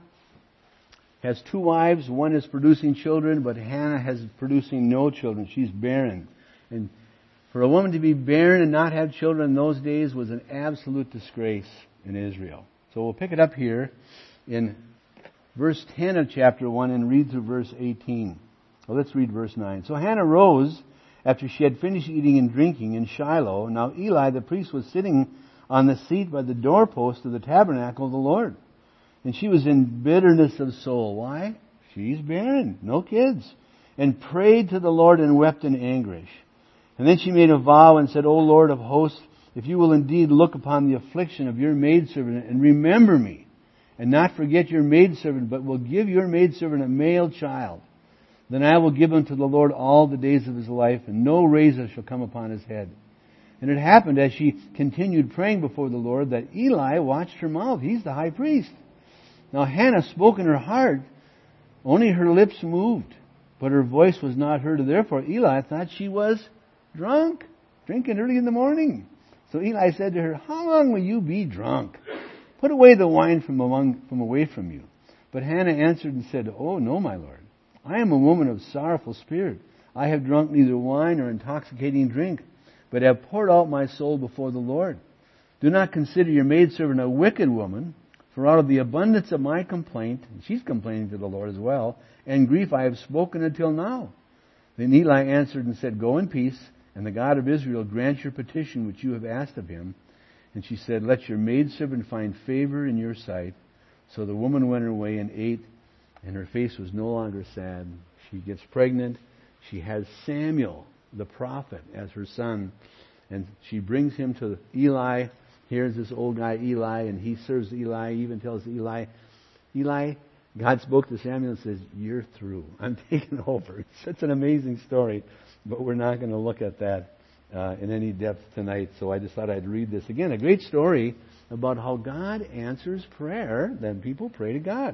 has two wives. One is producing children, but Hannah has producing no children. She's barren. And for a woman to be barren and not have children in those days was an absolute disgrace in Israel. So we'll pick it up here in verse ten of chapter one and read through verse eighteen. Well, let's read verse nine. So Hannah rose after she had finished eating and drinking in Shiloh. Now Eli the priest was sitting on the seat by the doorpost of the tabernacle of the Lord. And she was in bitterness of soul. Why? She's barren, no kids. And prayed to the Lord and wept in anguish. And then she made a vow and said, O Lord of hosts, if you will indeed look upon the affliction of your maidservant and remember me, and not forget your maidservant, but will give your maidservant a male child, then I will give him to the Lord all the days of his life, and no razor shall come upon his head. And it happened as she continued praying before the Lord that Eli watched her mouth. He's the high priest. Now Hannah spoke in her heart, only her lips moved, but her voice was not heard. Therefore Eli thought she was drunk, drinking early in the morning. So Eli said to her, How long will you be drunk? Put away the wine from among from away from you. But Hannah answered and said, Oh no, my Lord, I am a woman of sorrowful spirit. I have drunk neither wine nor intoxicating drink, but have poured out my soul before the Lord. Do not consider your maidservant a wicked woman, for out of the abundance of my complaint, and she's complaining to the Lord as well, and grief I have spoken until now. Then Eli answered and said, Go in peace, and the God of Israel grant your petition which you have asked of him. And she said, Let your maidservant find favor in your sight. So the woman went her way and ate, and her face was no longer sad. She gets pregnant. She has Samuel, the prophet, as her son. And she brings him to Eli. Here's this old guy, Eli, and he serves Eli. He even tells Eli, Eli, God spoke to Samuel and says, You're through. I'm taking over. It's such an amazing story, but we're not going to look at that uh, in any depth tonight. So I just thought I'd read this. Again, a great story about how God answers prayer. Then people pray to God.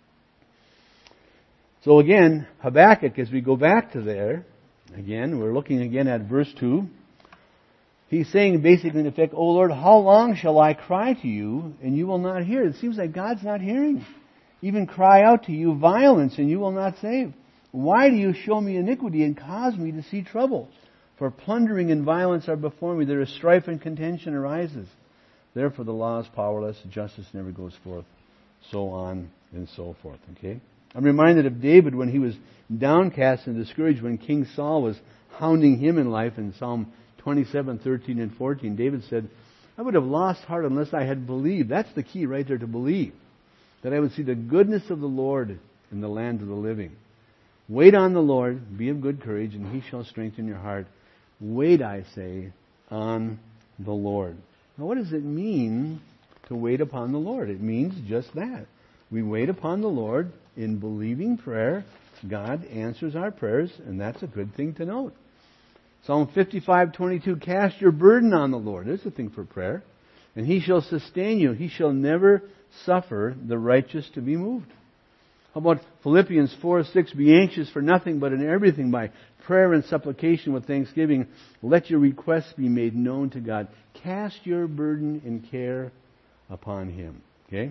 So again, Habakkuk, as we go back to there, again, we're looking again at verse two. He's saying basically in effect, Oh Lord, how long shall I cry to you and you will not hear? It seems like God's not hearing. Even cry out to you violence and you will not save. Why do you show me iniquity and cause me to see trouble? For plundering and violence are before me. There is strife and contention arises. Therefore the law is powerless. Justice never goes forth. So on and so forth. Okay? I'm reminded of David when he was downcast and discouraged when King Saul was hounding him in life in Psalm twenty-seven, thirteen, and fourteen. David said, I would have lost heart unless I had believed. That's the key right there, to believe. That I would see the goodness of the Lord in the land of the living. Wait on the Lord, be of good courage, and He shall strengthen your heart. Wait, I say, on the Lord. Now what does it mean to wait upon the Lord? It means just that. we wait upon the Lord in believing prayer. God answers our prayers, and that's a good thing to note. Psalm fifty-five twenty-two, cast your burden on the Lord. There's a thing for prayer. And He shall sustain you. He shall never suffer the righteous to be moved. How about Philippians four six, be anxious for nothing but in everything by prayer and supplication with thanksgiving. Let your requests be made known to God. Cast your burden and care upon Him. Okay?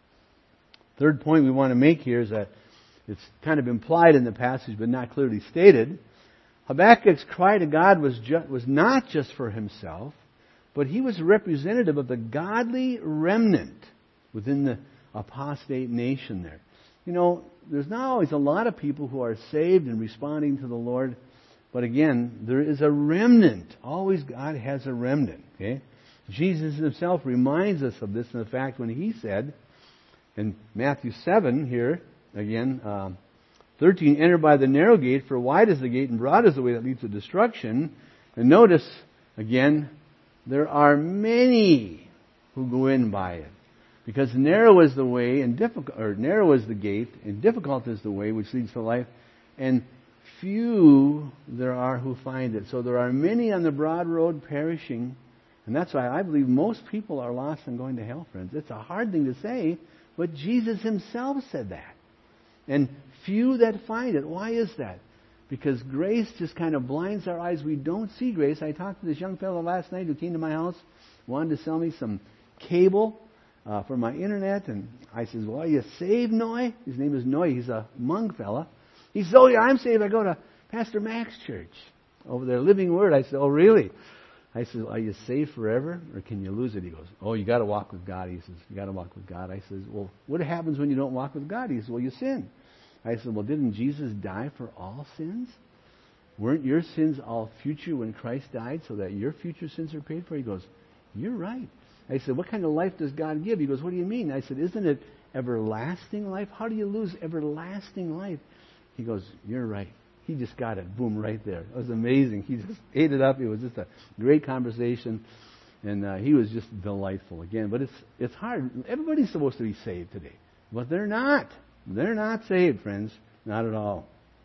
Third point we want to make here is that it's kind of implied in the passage but not clearly stated. Habakkuk's cry to God was ju- was not just for himself, but he was a representative of the godly remnant within the apostate nation there. You know, there's not always a lot of people who are saved and responding to the Lord, but again, there is a remnant. Always God has a remnant. Okay? Jesus Himself reminds us of this in the fact when He said in Matthew seven here, again, um, thirteen, enter by the narrow gate, for wide is the gate and broad is the way that leads to destruction. And notice, again, there are many who go in by it. Because narrow is the way and difficult, or narrow is the gate, and difficult is the way which leads to life, and few there are who find it. So there are many on the broad road perishing, and that's why I believe most people are lost and going to hell, friends. It's a hard thing to say, but Jesus Himself said that. And few that find it. Why is that? Because grace just kind of blinds our eyes. We don't see grace. I talked to this young fellow last night who came to my house, wanted to sell me some cable uh, for my internet. And I says, well, are you saved, Noy? His name is Noy. He's a Hmong fella. He says, oh, yeah, I'm saved. I go to Pastor Mac's church over there, Living Word. I said, oh, really? I said, are you saved forever or can you lose it? He goes, oh, you got to walk with God. He says, you got to walk with God. I says, well, what happens when you don't walk with God? He says, well, you sin. I said, well, didn't Jesus die for all sins? Weren't your sins all future when Christ died so that your future sins are paid for? He goes, you're right. I said, what kind of life does God give? He goes, what do you mean? I said, isn't it everlasting life? How do you lose everlasting life? He goes, you're right. He just got it. Boom, right there. It was amazing. He just ate it up. It was just a great conversation. And uh, he was just delightful again. But it's it's hard. Everybody's supposed to be saved today. But they're not. They're not saved, friends. Not at all.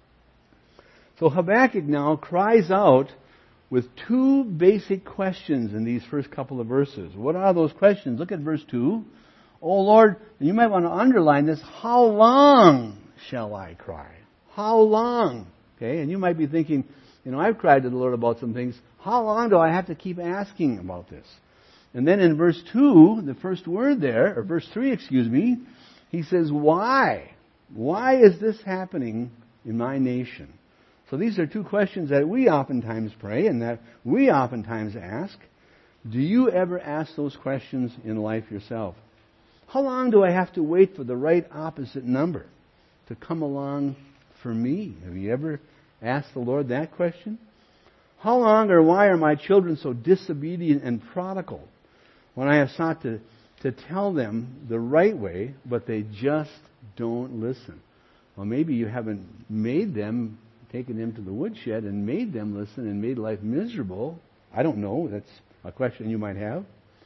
So Habakkuk now cries out with two basic questions in these first couple of verses. What are those questions? Look at verse two. Oh Lord, and you might want to underline this, how long shall I cry? How long? Okay, and you might be thinking, you know, I've cried to the Lord about some things. How long do I have to keep asking about this? And then in verse two, the first word there, or verse three, excuse me, he says, why? Why is this happening in my nation? So these are two questions that we oftentimes pray and that we oftentimes ask. Do you ever ask those questions in life yourself? How long do I have to wait for the right opposite number to come along for me? Have you ever asked the Lord that question? How long or why are my children so disobedient and prodigal when I have sought to, to tell them the right way, but they just don't listen? Well, maybe you haven't made them, taken them to the woodshed and made them listen and made life miserable. I don't know. That's a question you might have.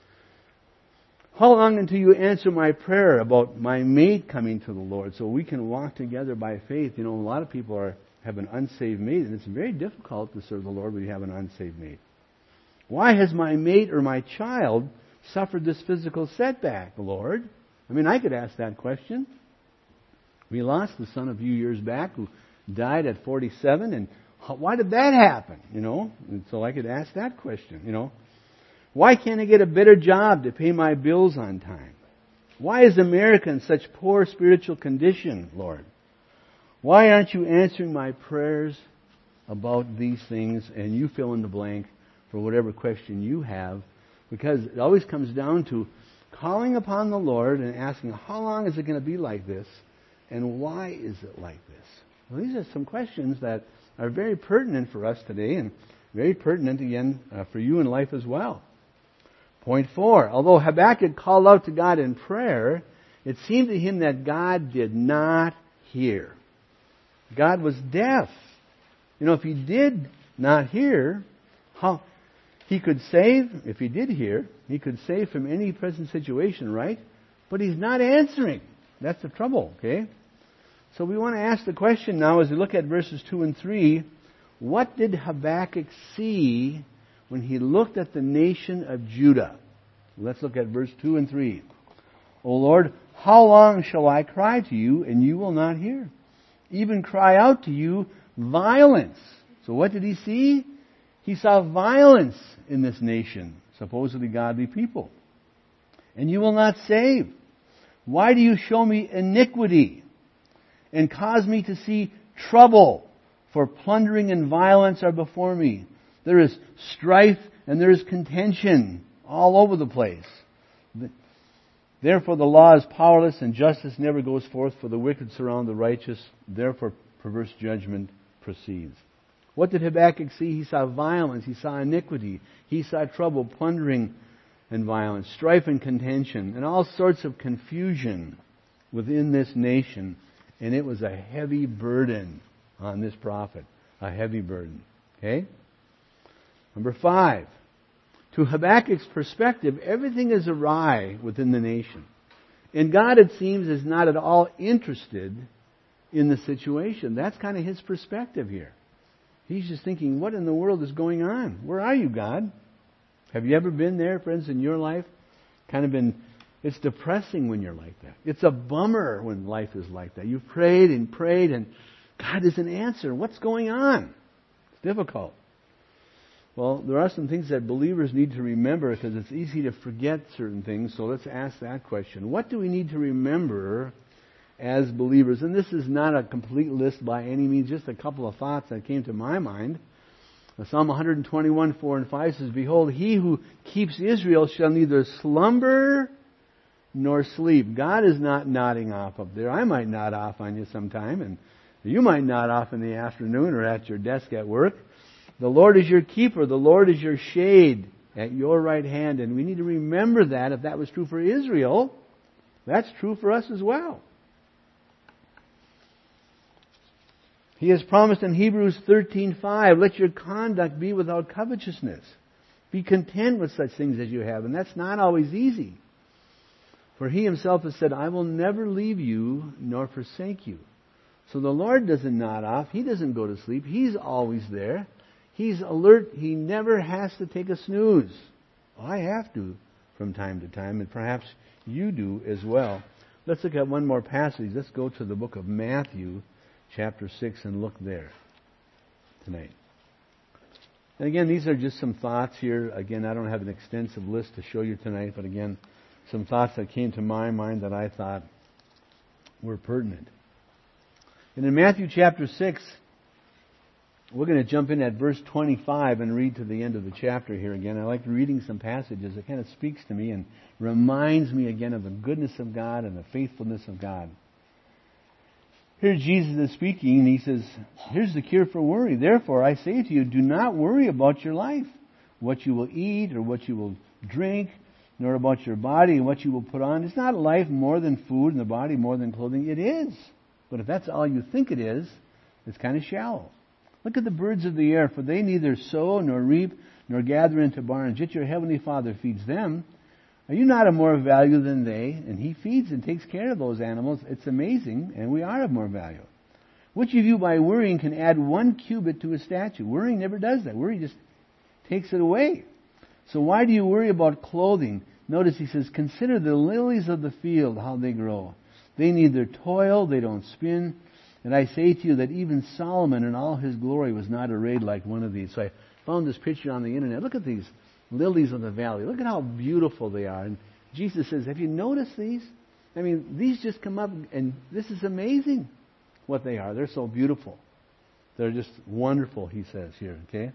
How long until you answer my prayer about my mate coming to the Lord so we can walk together by faith? You know, a lot of people are have an unsaved mate, and it's very difficult to serve the Lord when you have an unsaved mate. Why has my mate or my child suffered this physical setback, Lord? I mean, I could ask that question. We lost the son a few years back who died at forty-seven, and why did that happen? You know, and so I could ask that question, you know. Why can't I get a better job to pay my bills on time? Why is America in such poor spiritual condition, Lord? Why aren't you answering my prayers about these things? And you fill in the blank for whatever question you have, because it always comes down to calling upon the Lord and asking, how long is it going to be like this? And why is it like this? Well, these are some questions that are very pertinent for us today and very pertinent, again, uh, for you in life as well. Point four, although Habakkuk called out to God in prayer, it seemed to him that God did not hear. God was deaf. You know, if He did not hear, how He could save, if He did hear, He could save from any present situation, right? But He's not answering. That's the trouble, okay? So we want to ask the question now as we look at verses two and three, what did Habakkuk see when he looked at the nation of Judah? Let's look at verse two and three. O Lord, how long shall I cry to you, and you will not hear? Even cry out to you violence. So what did he see? He saw violence in this nation, supposedly godly people. And you will not save. Why do you show me iniquity and cause me to see trouble? For plundering and violence are before me. There is strife and there is contention all over the place. Therefore the law is powerless and justice never goes forth, for the wicked surround the righteous. Therefore perverse judgment proceeds. What did Habakkuk see? He saw violence. He saw iniquity. He saw trouble, plundering and violence, strife and contention, and all sorts of confusion within this nation. And it was a heavy burden on this prophet. A heavy burden. Okay? Number five. To Habakkuk's perspective, everything is awry within the nation. And God, it seems, is not at all interested in the situation. That's kind of his perspective here. He's just thinking, what in the world is going on? Where are you, God? Have you ever been there, friends, in your life? Kind of been, it's depressing when you're like that. It's a bummer when life is like that. You've prayed and prayed and God doesn't answer. What's going on? It's difficult. Well, there are some things that believers need to remember because it's easy to forget certain things. So let's ask that question. What do we need to remember as believers? And this is not a complete list by any means, just a couple of thoughts that came to my mind. Psalm one twenty-one, four and five says, Behold, he who keeps Israel shall neither slumber nor sleep. God is not nodding off up there. I might nod off on you sometime, and you might nod off in the afternoon or at your desk at work. The Lord is your keeper. The Lord is your shade at your right hand. And we need to remember that. If that was true for Israel, that's true for us as well. He has promised in Hebrews thirteen five, let your conduct be without covetousness. Be content with such things as you have. And that's not always easy. For He Himself has said, I will never leave you nor forsake you. So the Lord doesn't nod off. He doesn't go to sleep. He's always there. He's alert. He never has to take a snooze. I have to from time to time, and perhaps you do as well. Let's look at one more passage. Let's go to the book of Matthew, chapter six, and look there tonight. And again, these are just some thoughts here. Again, I don't have an extensive list to show you tonight, but again, some thoughts that came to my mind that I thought were pertinent. And in Matthew chapter six, we're going to jump in at verse twenty-five and read to the end of the chapter here again. I like reading some passages. It kind of speaks to me and reminds me again of the goodness of God and the faithfulness of God. Here Jesus is speaking, and He says, here's the cure for worry. Therefore, I say to you, do not worry about your life, what you will eat or what you will drink, nor about your body and what you will put on. Is not life more than food and the body more than clothing? It is. But if that's all you think it is, it's kind of shallow. Look at the birds of the air, for they neither sow nor reap nor gather into barns, yet your heavenly Father feeds them. Are you not of more value than they? And He feeds and takes care of those animals. It's amazing, and we are of more value. Which of you by worrying can add one cubit to a statue? Worrying never does that. Worry just takes it away. So why do you worry about clothing? Notice He says, consider the lilies of the field, how they grow. They neither toil, they don't spin. And I say to you that even Solomon in all his glory was not arrayed like one of these. So I found this picture on the internet. Look at these lilies of the valley. Look at how beautiful they are. And Jesus says, have you noticed these? I mean, these just come up, and this is amazing what they are. They're so beautiful. They're just wonderful, He says here, okay?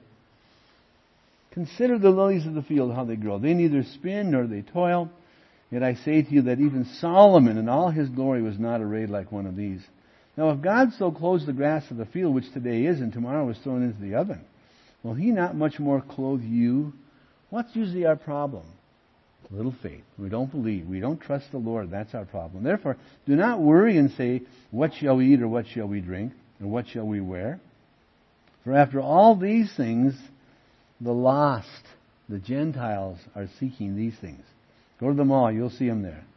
Consider the lilies of the field, how they grow. They neither spin nor they toil. Yet I say to you that even Solomon in all his glory was not arrayed like one of these. Now if God so clothes the grass of the field, which today is and tomorrow is thrown into the oven, will He not much more clothe you? What's usually our problem? Little faith. We don't believe. We don't trust the Lord. That's our problem. Therefore, do not worry and say, what shall we eat or what shall we drink or what shall we wear? For after all these things, the lost, the Gentiles are seeking these things. Go to the mall. You'll see them there.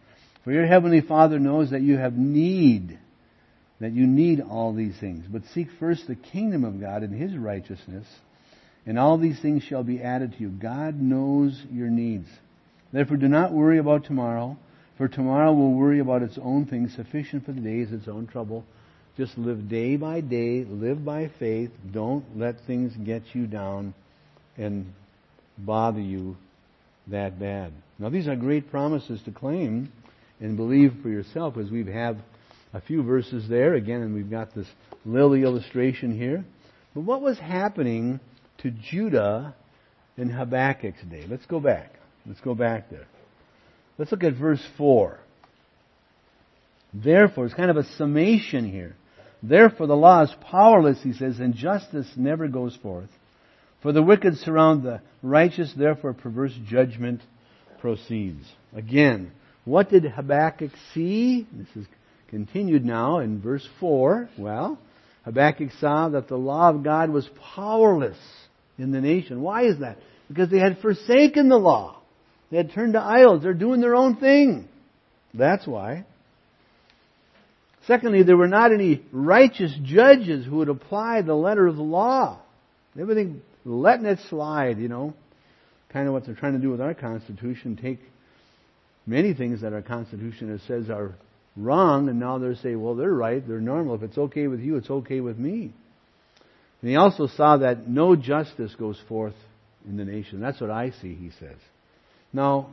For your heavenly Father knows that you have need, that you need all these things. But seek first the kingdom of God and His righteousness, and all these things shall be added to you. God knows your needs. Therefore do not worry about tomorrow, for tomorrow will worry about its own things. Sufficient for the day is its own trouble. Just live day by day, live by faith. Don't let things get you down and bother you that bad. Now these are great promises to claim and believe for yourself, as we have a few verses there. Again, and we've got this lily illustration here. But what was happening to Judah in Habakkuk's day? Let's go back. Let's go back there. Let's look at verse four. Therefore, it's kind of a summation here. Therefore the law is powerless, he says, and justice never goes forth. For the wicked surround the righteous, therefore perverse judgment proceeds. Again, what did Habakkuk see? This is continued now in verse four. Well, Habakkuk saw that the law of God was powerless in the nation. Why is that? Because they had forsaken the law. They had turned to idols. They're doing their own thing. That's why. Secondly, there were not any righteous judges who would apply the letter of the law. Everything letting it slide, you know. Kind of what they're trying to do with our Constitution. Take many things that our Constitution says are wrong, and now they're saying, well, they're right, they're normal. If it's okay with you, it's okay with me. And he also saw that no justice goes forth in the nation. That's what I see, he says. Now,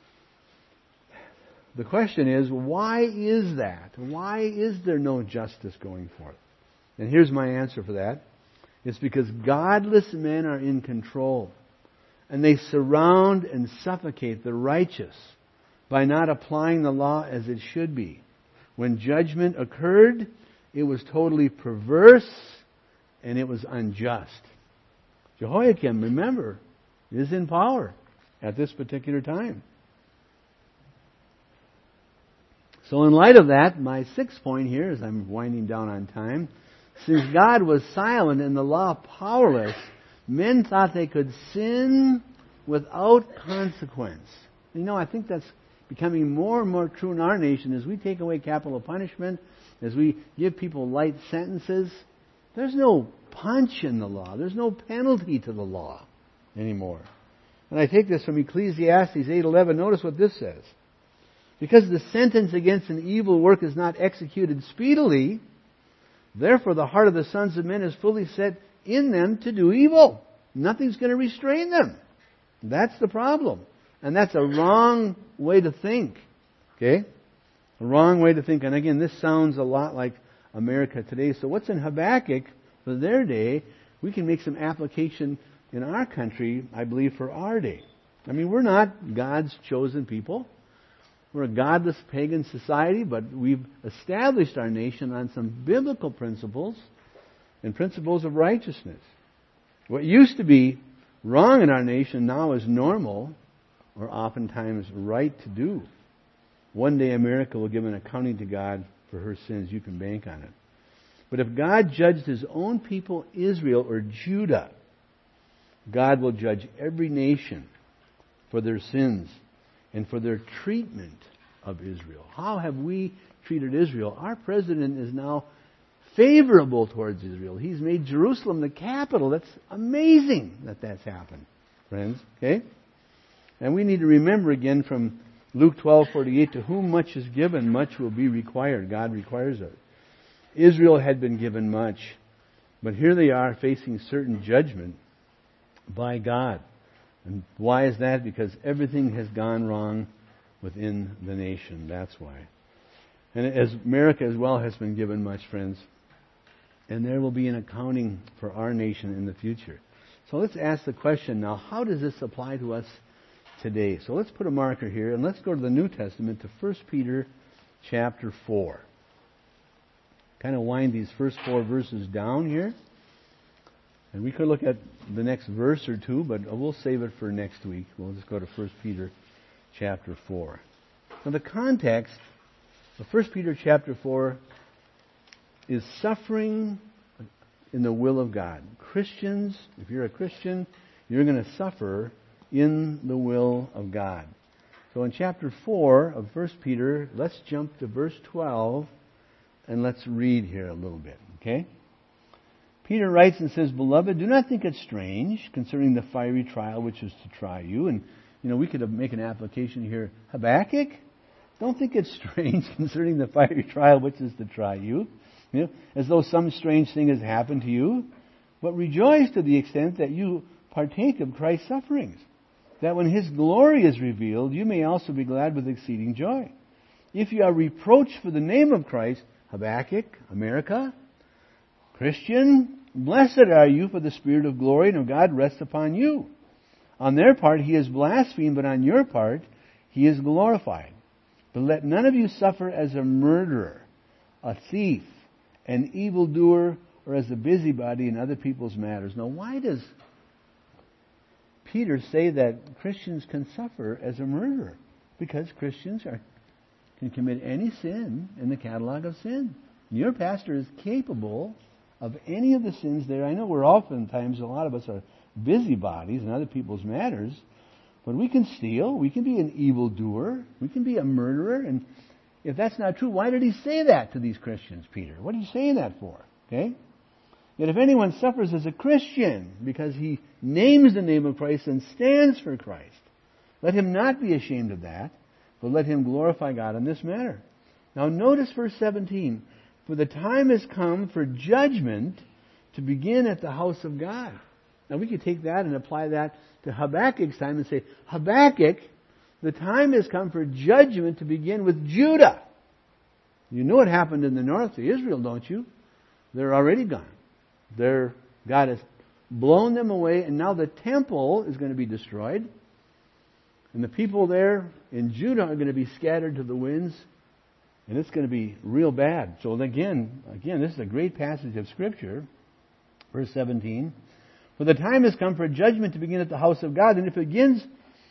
the question is, why is that? Why is there no justice going forth? And here's my answer for that. It's because godless men are in control. And they surround and suffocate the righteous by not applying the law as it should be. When judgment occurred, it was totally perverse and it was unjust. Jehoiakim, remember, is in power at this particular time. So in light of that, my sixth point here, as I'm winding down on time, since God was silent and the law powerless, men thought they could sin without consequence. You know, I think that's becoming more and more true in our nation. As we take away capital punishment, as we give people light sentences, there's no punch in the law. There's no penalty to the law anymore. And I take this from Ecclesiastes eight eleven. Notice what this says. Because the sentence against an evil work is not executed speedily, therefore the heart of the sons of men is fully set in them to do evil. Nothing's going to restrain them. That's the problem. And that's a wrong way to think. Okay? A wrong way to think. And again, this sounds a lot like America today. So what's in Habakkuk for their day, we can make some application in our country, I believe, for our day. I mean, we're not God's chosen people. We're a godless pagan society, but we've established our nation on some biblical principles and principles of righteousness. What used to be wrong in our nation now is normal, or oftentimes right to do. One day America will give an accounting to God for her sins. You can bank on it. But if God judged His own people, Israel or Judah, God will judge every nation for their sins and for their treatment of Israel. How have we treated Israel? Our president is now favorable towards Israel. He's made Jerusalem the capital. That's amazing that that's happened, friends. Okay? And we need to remember again from Luke twelve forty-eight, to whom much is given, much will be required. God requires it. Israel had been given much, but here they are facing certain judgment by God. And why is that? Because everything has gone wrong within the nation. That's why. And as America as well has been given much, friends. And there will be an accounting for our nation in the future. So let's ask the question now, how does this apply to us today? So let's put a marker here and let's go to the New Testament, to First Peter chapter four. Kind of wind these first four verses down here. And we could look at the next verse or two, but we'll save it for next week. We'll just go to First Peter chapter four. Now the context of First Peter chapter four is suffering in the will of God. Christians, if you're a Christian, you're going to suffer in the will of God. So in chapter four of First Peter, let's jump to verse twelve and let's read here a little bit, okay? Peter writes and says, "Beloved, do not think it strange concerning the fiery trial which is to try you." And, you know, we could make an application here. Habakkuk, don't think it's strange concerning the fiery trial which is to try you. You know, as though some strange thing has happened to you. But rejoice to the extent that you partake of Christ's sufferings, that when His glory is revealed, you may also be glad with exceeding joy. If you are reproached for the name of Christ, Habakkuk, America, Christian, blessed are you, for the Spirit of glory and of God rests upon you. On their part He is blasphemed, but on your part He is glorified. But let none of you suffer as a murderer, a thief, an evildoer, or as a busybody in other people's matters. Now, why does Peter say that Christians can suffer as a murderer? Because Christians are, can commit any sin in the catalog of sin. Your pastor is capable of any of the sins there. I know we're oftentimes, a lot of us are busybodies in other people's matters, but we can steal, we can be an evildoer, we can be a murderer, and if that's not true, why did he say that to these Christians, Peter? What are you saying that for? Okay? Yet if anyone suffers as a Christian because he names the name of Christ and stands for Christ, let him not be ashamed of that, but let him glorify God in this manner. Now notice verse seventeen. For the time has come for judgment to begin at the house of God. Now we could take that and apply that to Habakkuk's time and say, Habakkuk, the time has come for judgment to begin with Judah. You know what happened in the north to Israel, don't you? They're already gone. They're, God has blown them away, and now the temple is going to be destroyed. And the people there in Judah are going to be scattered to the winds. And it's going to be real bad. So again, again, this is a great passage of Scripture. Verse seventeen. For the time has come for judgment to begin at the house of God. And if it begins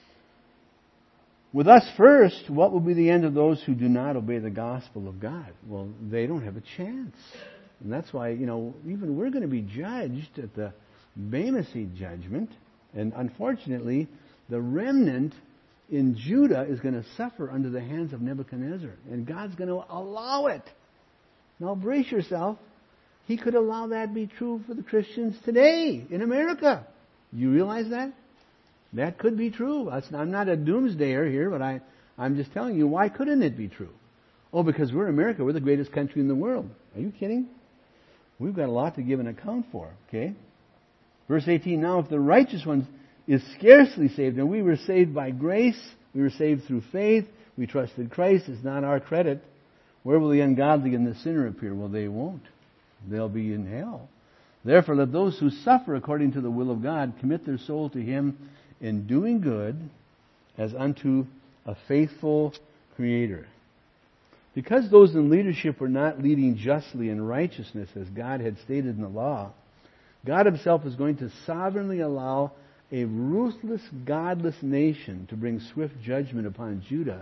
with us first, what will be the end of those who do not obey the gospel of God? Well, they don't have a chance. And that's why, you know, even we're going to be judged at the Bema Seat judgment. And unfortunately, the remnant in Judah is going to suffer under the hands of Nebuchadnezzar. And God's going to allow it. Now brace yourself. He could allow that to be true for the Christians today in America. You realize that? That could be true. I'm not a doomsdayer here, but I, I'm just telling you, why couldn't it be true? Oh, because we're America. We're the greatest country in the world. Are you kidding? We've got a lot to give an account for, okay? Verse eighteen, now if the righteous one is scarcely saved, and we were saved by grace, we were saved through faith, we trusted Christ, it's not our credit, where will the ungodly and the sinner appear? Well, they won't. They'll be in hell. Therefore, let those who suffer according to the will of God commit their soul to Him in doing good as unto a faithful Creator. Because those in leadership were not leading justly in righteousness as God had stated in the law, God Himself is going to sovereignly allow a ruthless, godless nation to bring swift judgment upon Judah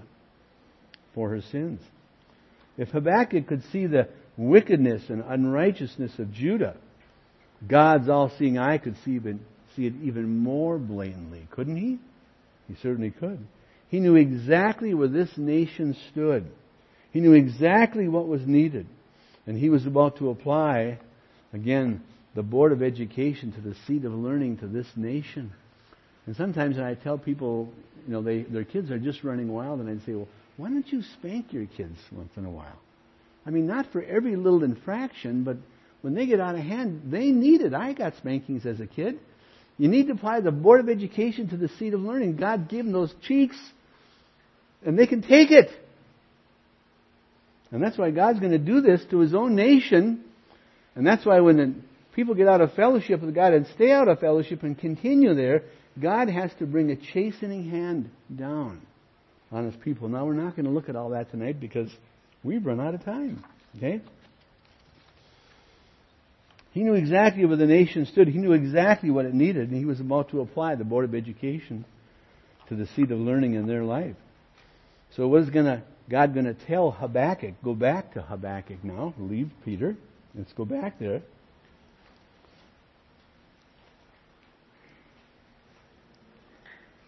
for her sins. If Habakkuk could see the wickedness and unrighteousness of Judah, God's all-seeing eye could see, even, see it even more blatantly, couldn't He? He certainly could. He knew exactly where this nation stood. He knew exactly what was needed. And He was about to apply, again, the Board of Education to the seat of learning to this nation. And sometimes when I tell people, you know, they, their kids are just running wild, and I'd say, well, why don't you spank your kids once in a while? I mean, not for every little infraction, but when they get out of hand, they need it. I got spankings as a kid. You need to apply the Board of Education to the seat of learning. God gave them those cheeks, and they can take it. And that's why God's going to do this to His own nation. And that's why when the people get out of fellowship with God and stay out of fellowship and continue there, God has to bring a chastening hand down on His people. Now, we're not going to look at all that tonight because we've run out of time. Okay? He knew exactly where the nation stood. He knew exactly what it needed, and He was about to apply the Board of Education to the seat of learning in their life. So what is gonna, God going to tell Habakkuk? Go back to Habakkuk now. Leave Peter. Let's go back there.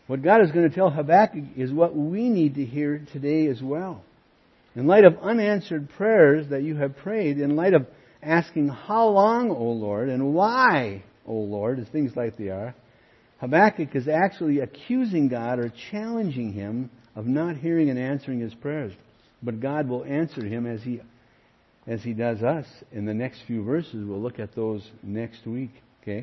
What God is going to tell Habakkuk is what we need to hear today as well. In light of unanswered prayers that you have prayed, in light of asking, how long, O Lord, and why, O Lord, as things like they are, Habakkuk is actually accusing God or challenging Him of not hearing and answering his prayers. But God will answer him as He as He does us in the next few verses. We'll look at those next week. Okay?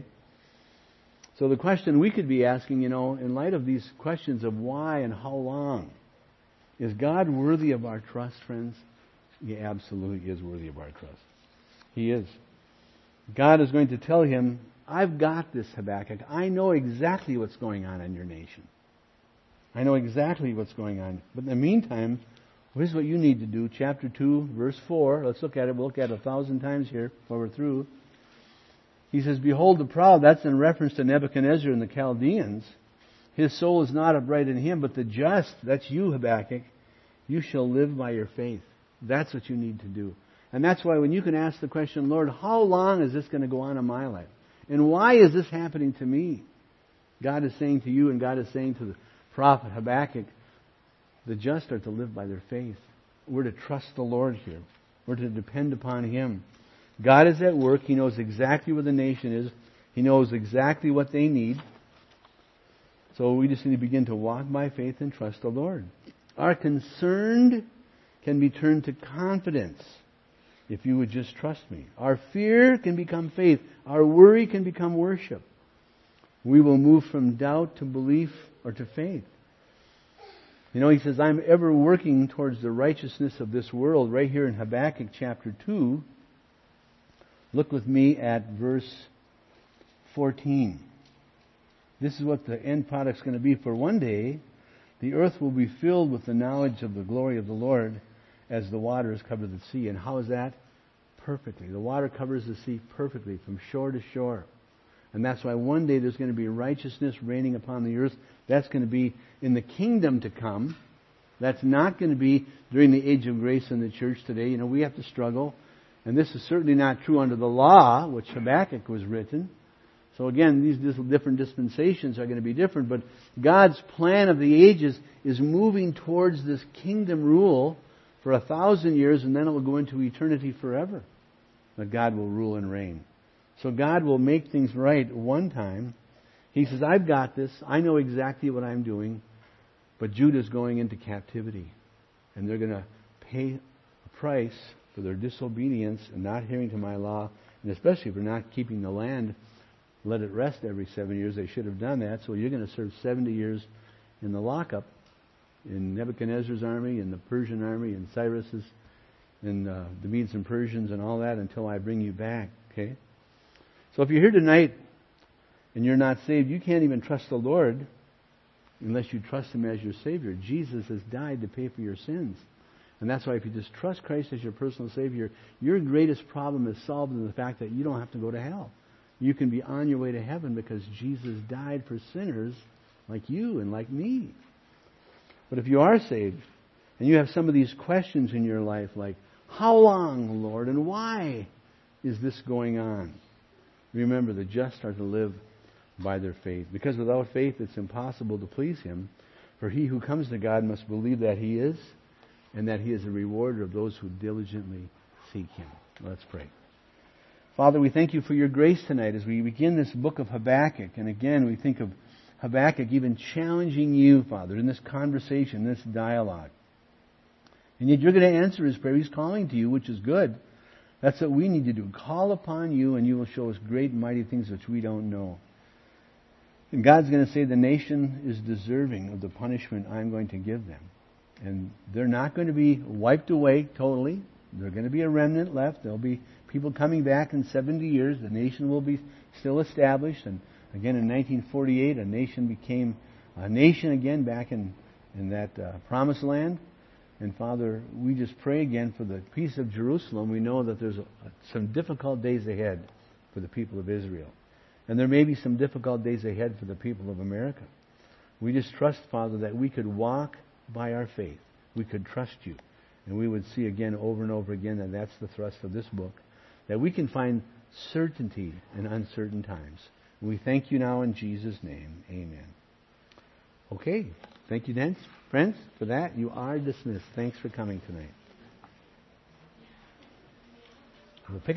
So the question we could be asking, you know, in light of these questions of why and how long, is God worthy of our trust, friends? He absolutely is worthy of our trust. He is. God is going to tell him, I've got this, Habakkuk. I know exactly what's going on in your nation. I know exactly what's going on. But in the meantime, here's what you need to do. Chapter two, verse four. Let's look at it. We'll look at it a thousand times here before we're through. He says, behold the proud. That's in reference to Nebuchadnezzar and the Chaldeans. His soul is not upright in him, but the just, that's you, Habakkuk, you shall live by your faith. That's what you need to do. And that's why when you can ask the question, Lord, how long is this going to go on in my life? And why is this happening to me? God is saying to you, and God is saying to the prophet Habakkuk, the just are to live by their faith. We're to trust the Lord here. We're to depend upon Him. God is at work. He knows exactly where the nation is. He knows exactly what they need. So we just need to begin to walk by faith and trust the Lord. Our concern can be turned to confidence if you would just trust me. Our fear can become faith. Our worry can become worship. We will move from doubt to belief or to faith. You know, he says, I'm ever working towards the righteousness of this world. Right here in Habakkuk chapter two. Look with me at verse fourteen. This is what the end product's going to be. For one day, the earth will be filled with the knowledge of the glory of the Lord as the waters cover the sea. And how is that? Perfectly. The water covers the sea perfectly from shore to shore. And that's why one day there's going to be righteousness reigning upon the earth. That's going to be in the kingdom to come. That's not going to be during the age of grace in the church today. You know, we have to struggle. And this is certainly not true under the law, which Habakkuk was written. So again, these different dispensations are going to be different. But God's plan of the ages is moving towards this kingdom rule for a thousand years, and then it will go into eternity forever. But God will rule and reign. So God will make things right one time. He says, I've got this. I know exactly what I'm doing. But Judah's going into captivity. And they're going to pay a price for their disobedience and not adhering to my law. And especially for not keeping the land, let it rest every seven years. They should have done that. So you're going to serve seventy years in the lockup in Nebuchadnezzar's army, in the Persian army, in Cyrus's, in uh, the Medes and Persians and all that until I bring you back. Okay? So if you're here tonight and you're not saved, you can't even trust the Lord unless you trust Him as your Savior. Jesus has died to pay for your sins. And that's why if you just trust Christ as your personal Savior, your greatest problem is solved in the fact that you don't have to go to hell. You can be on your way to heaven because Jesus died for sinners like you and like me. But if you are saved and you have some of these questions in your life like, how long, Lord, and why is this going on? Remember, the just are to live by their faith. Because without faith, it's impossible to please Him. For he who comes to God must believe that He is, and that He is a rewarder of those who diligently seek Him. Let's pray. Father, we thank You for Your grace tonight as we begin this book of Habakkuk. And again, we think of Habakkuk even challenging You, Father, in this conversation, this dialogue. And yet You're going to answer his prayer. He's calling to You, which is good. That's what we need to do. Call upon You, and You will show us great and mighty things which we don't know. And God's going to say the nation is deserving of the punishment I'm going to give them. And they're not going to be wiped away totally. There's going to be a remnant left. There'll be people coming back in seventy years. The nation will be still established. And again, in nineteen forty-eight, a nation became a nation again back in, in that uh, promised land. And Father, we just pray again for the peace of Jerusalem. We know that there's a, some difficult days ahead for the people of Israel. And there may be some difficult days ahead for the people of America. We just trust, Father, that we could walk by our faith. We could trust You. And we would see again over and over again that that's the thrust of this book. That we can find certainty in uncertain times. And we thank You now in Jesus' name. Amen. Okay. Thank you, then, friends, for that. You are dismissed. Thanks for coming tonight. We'll pick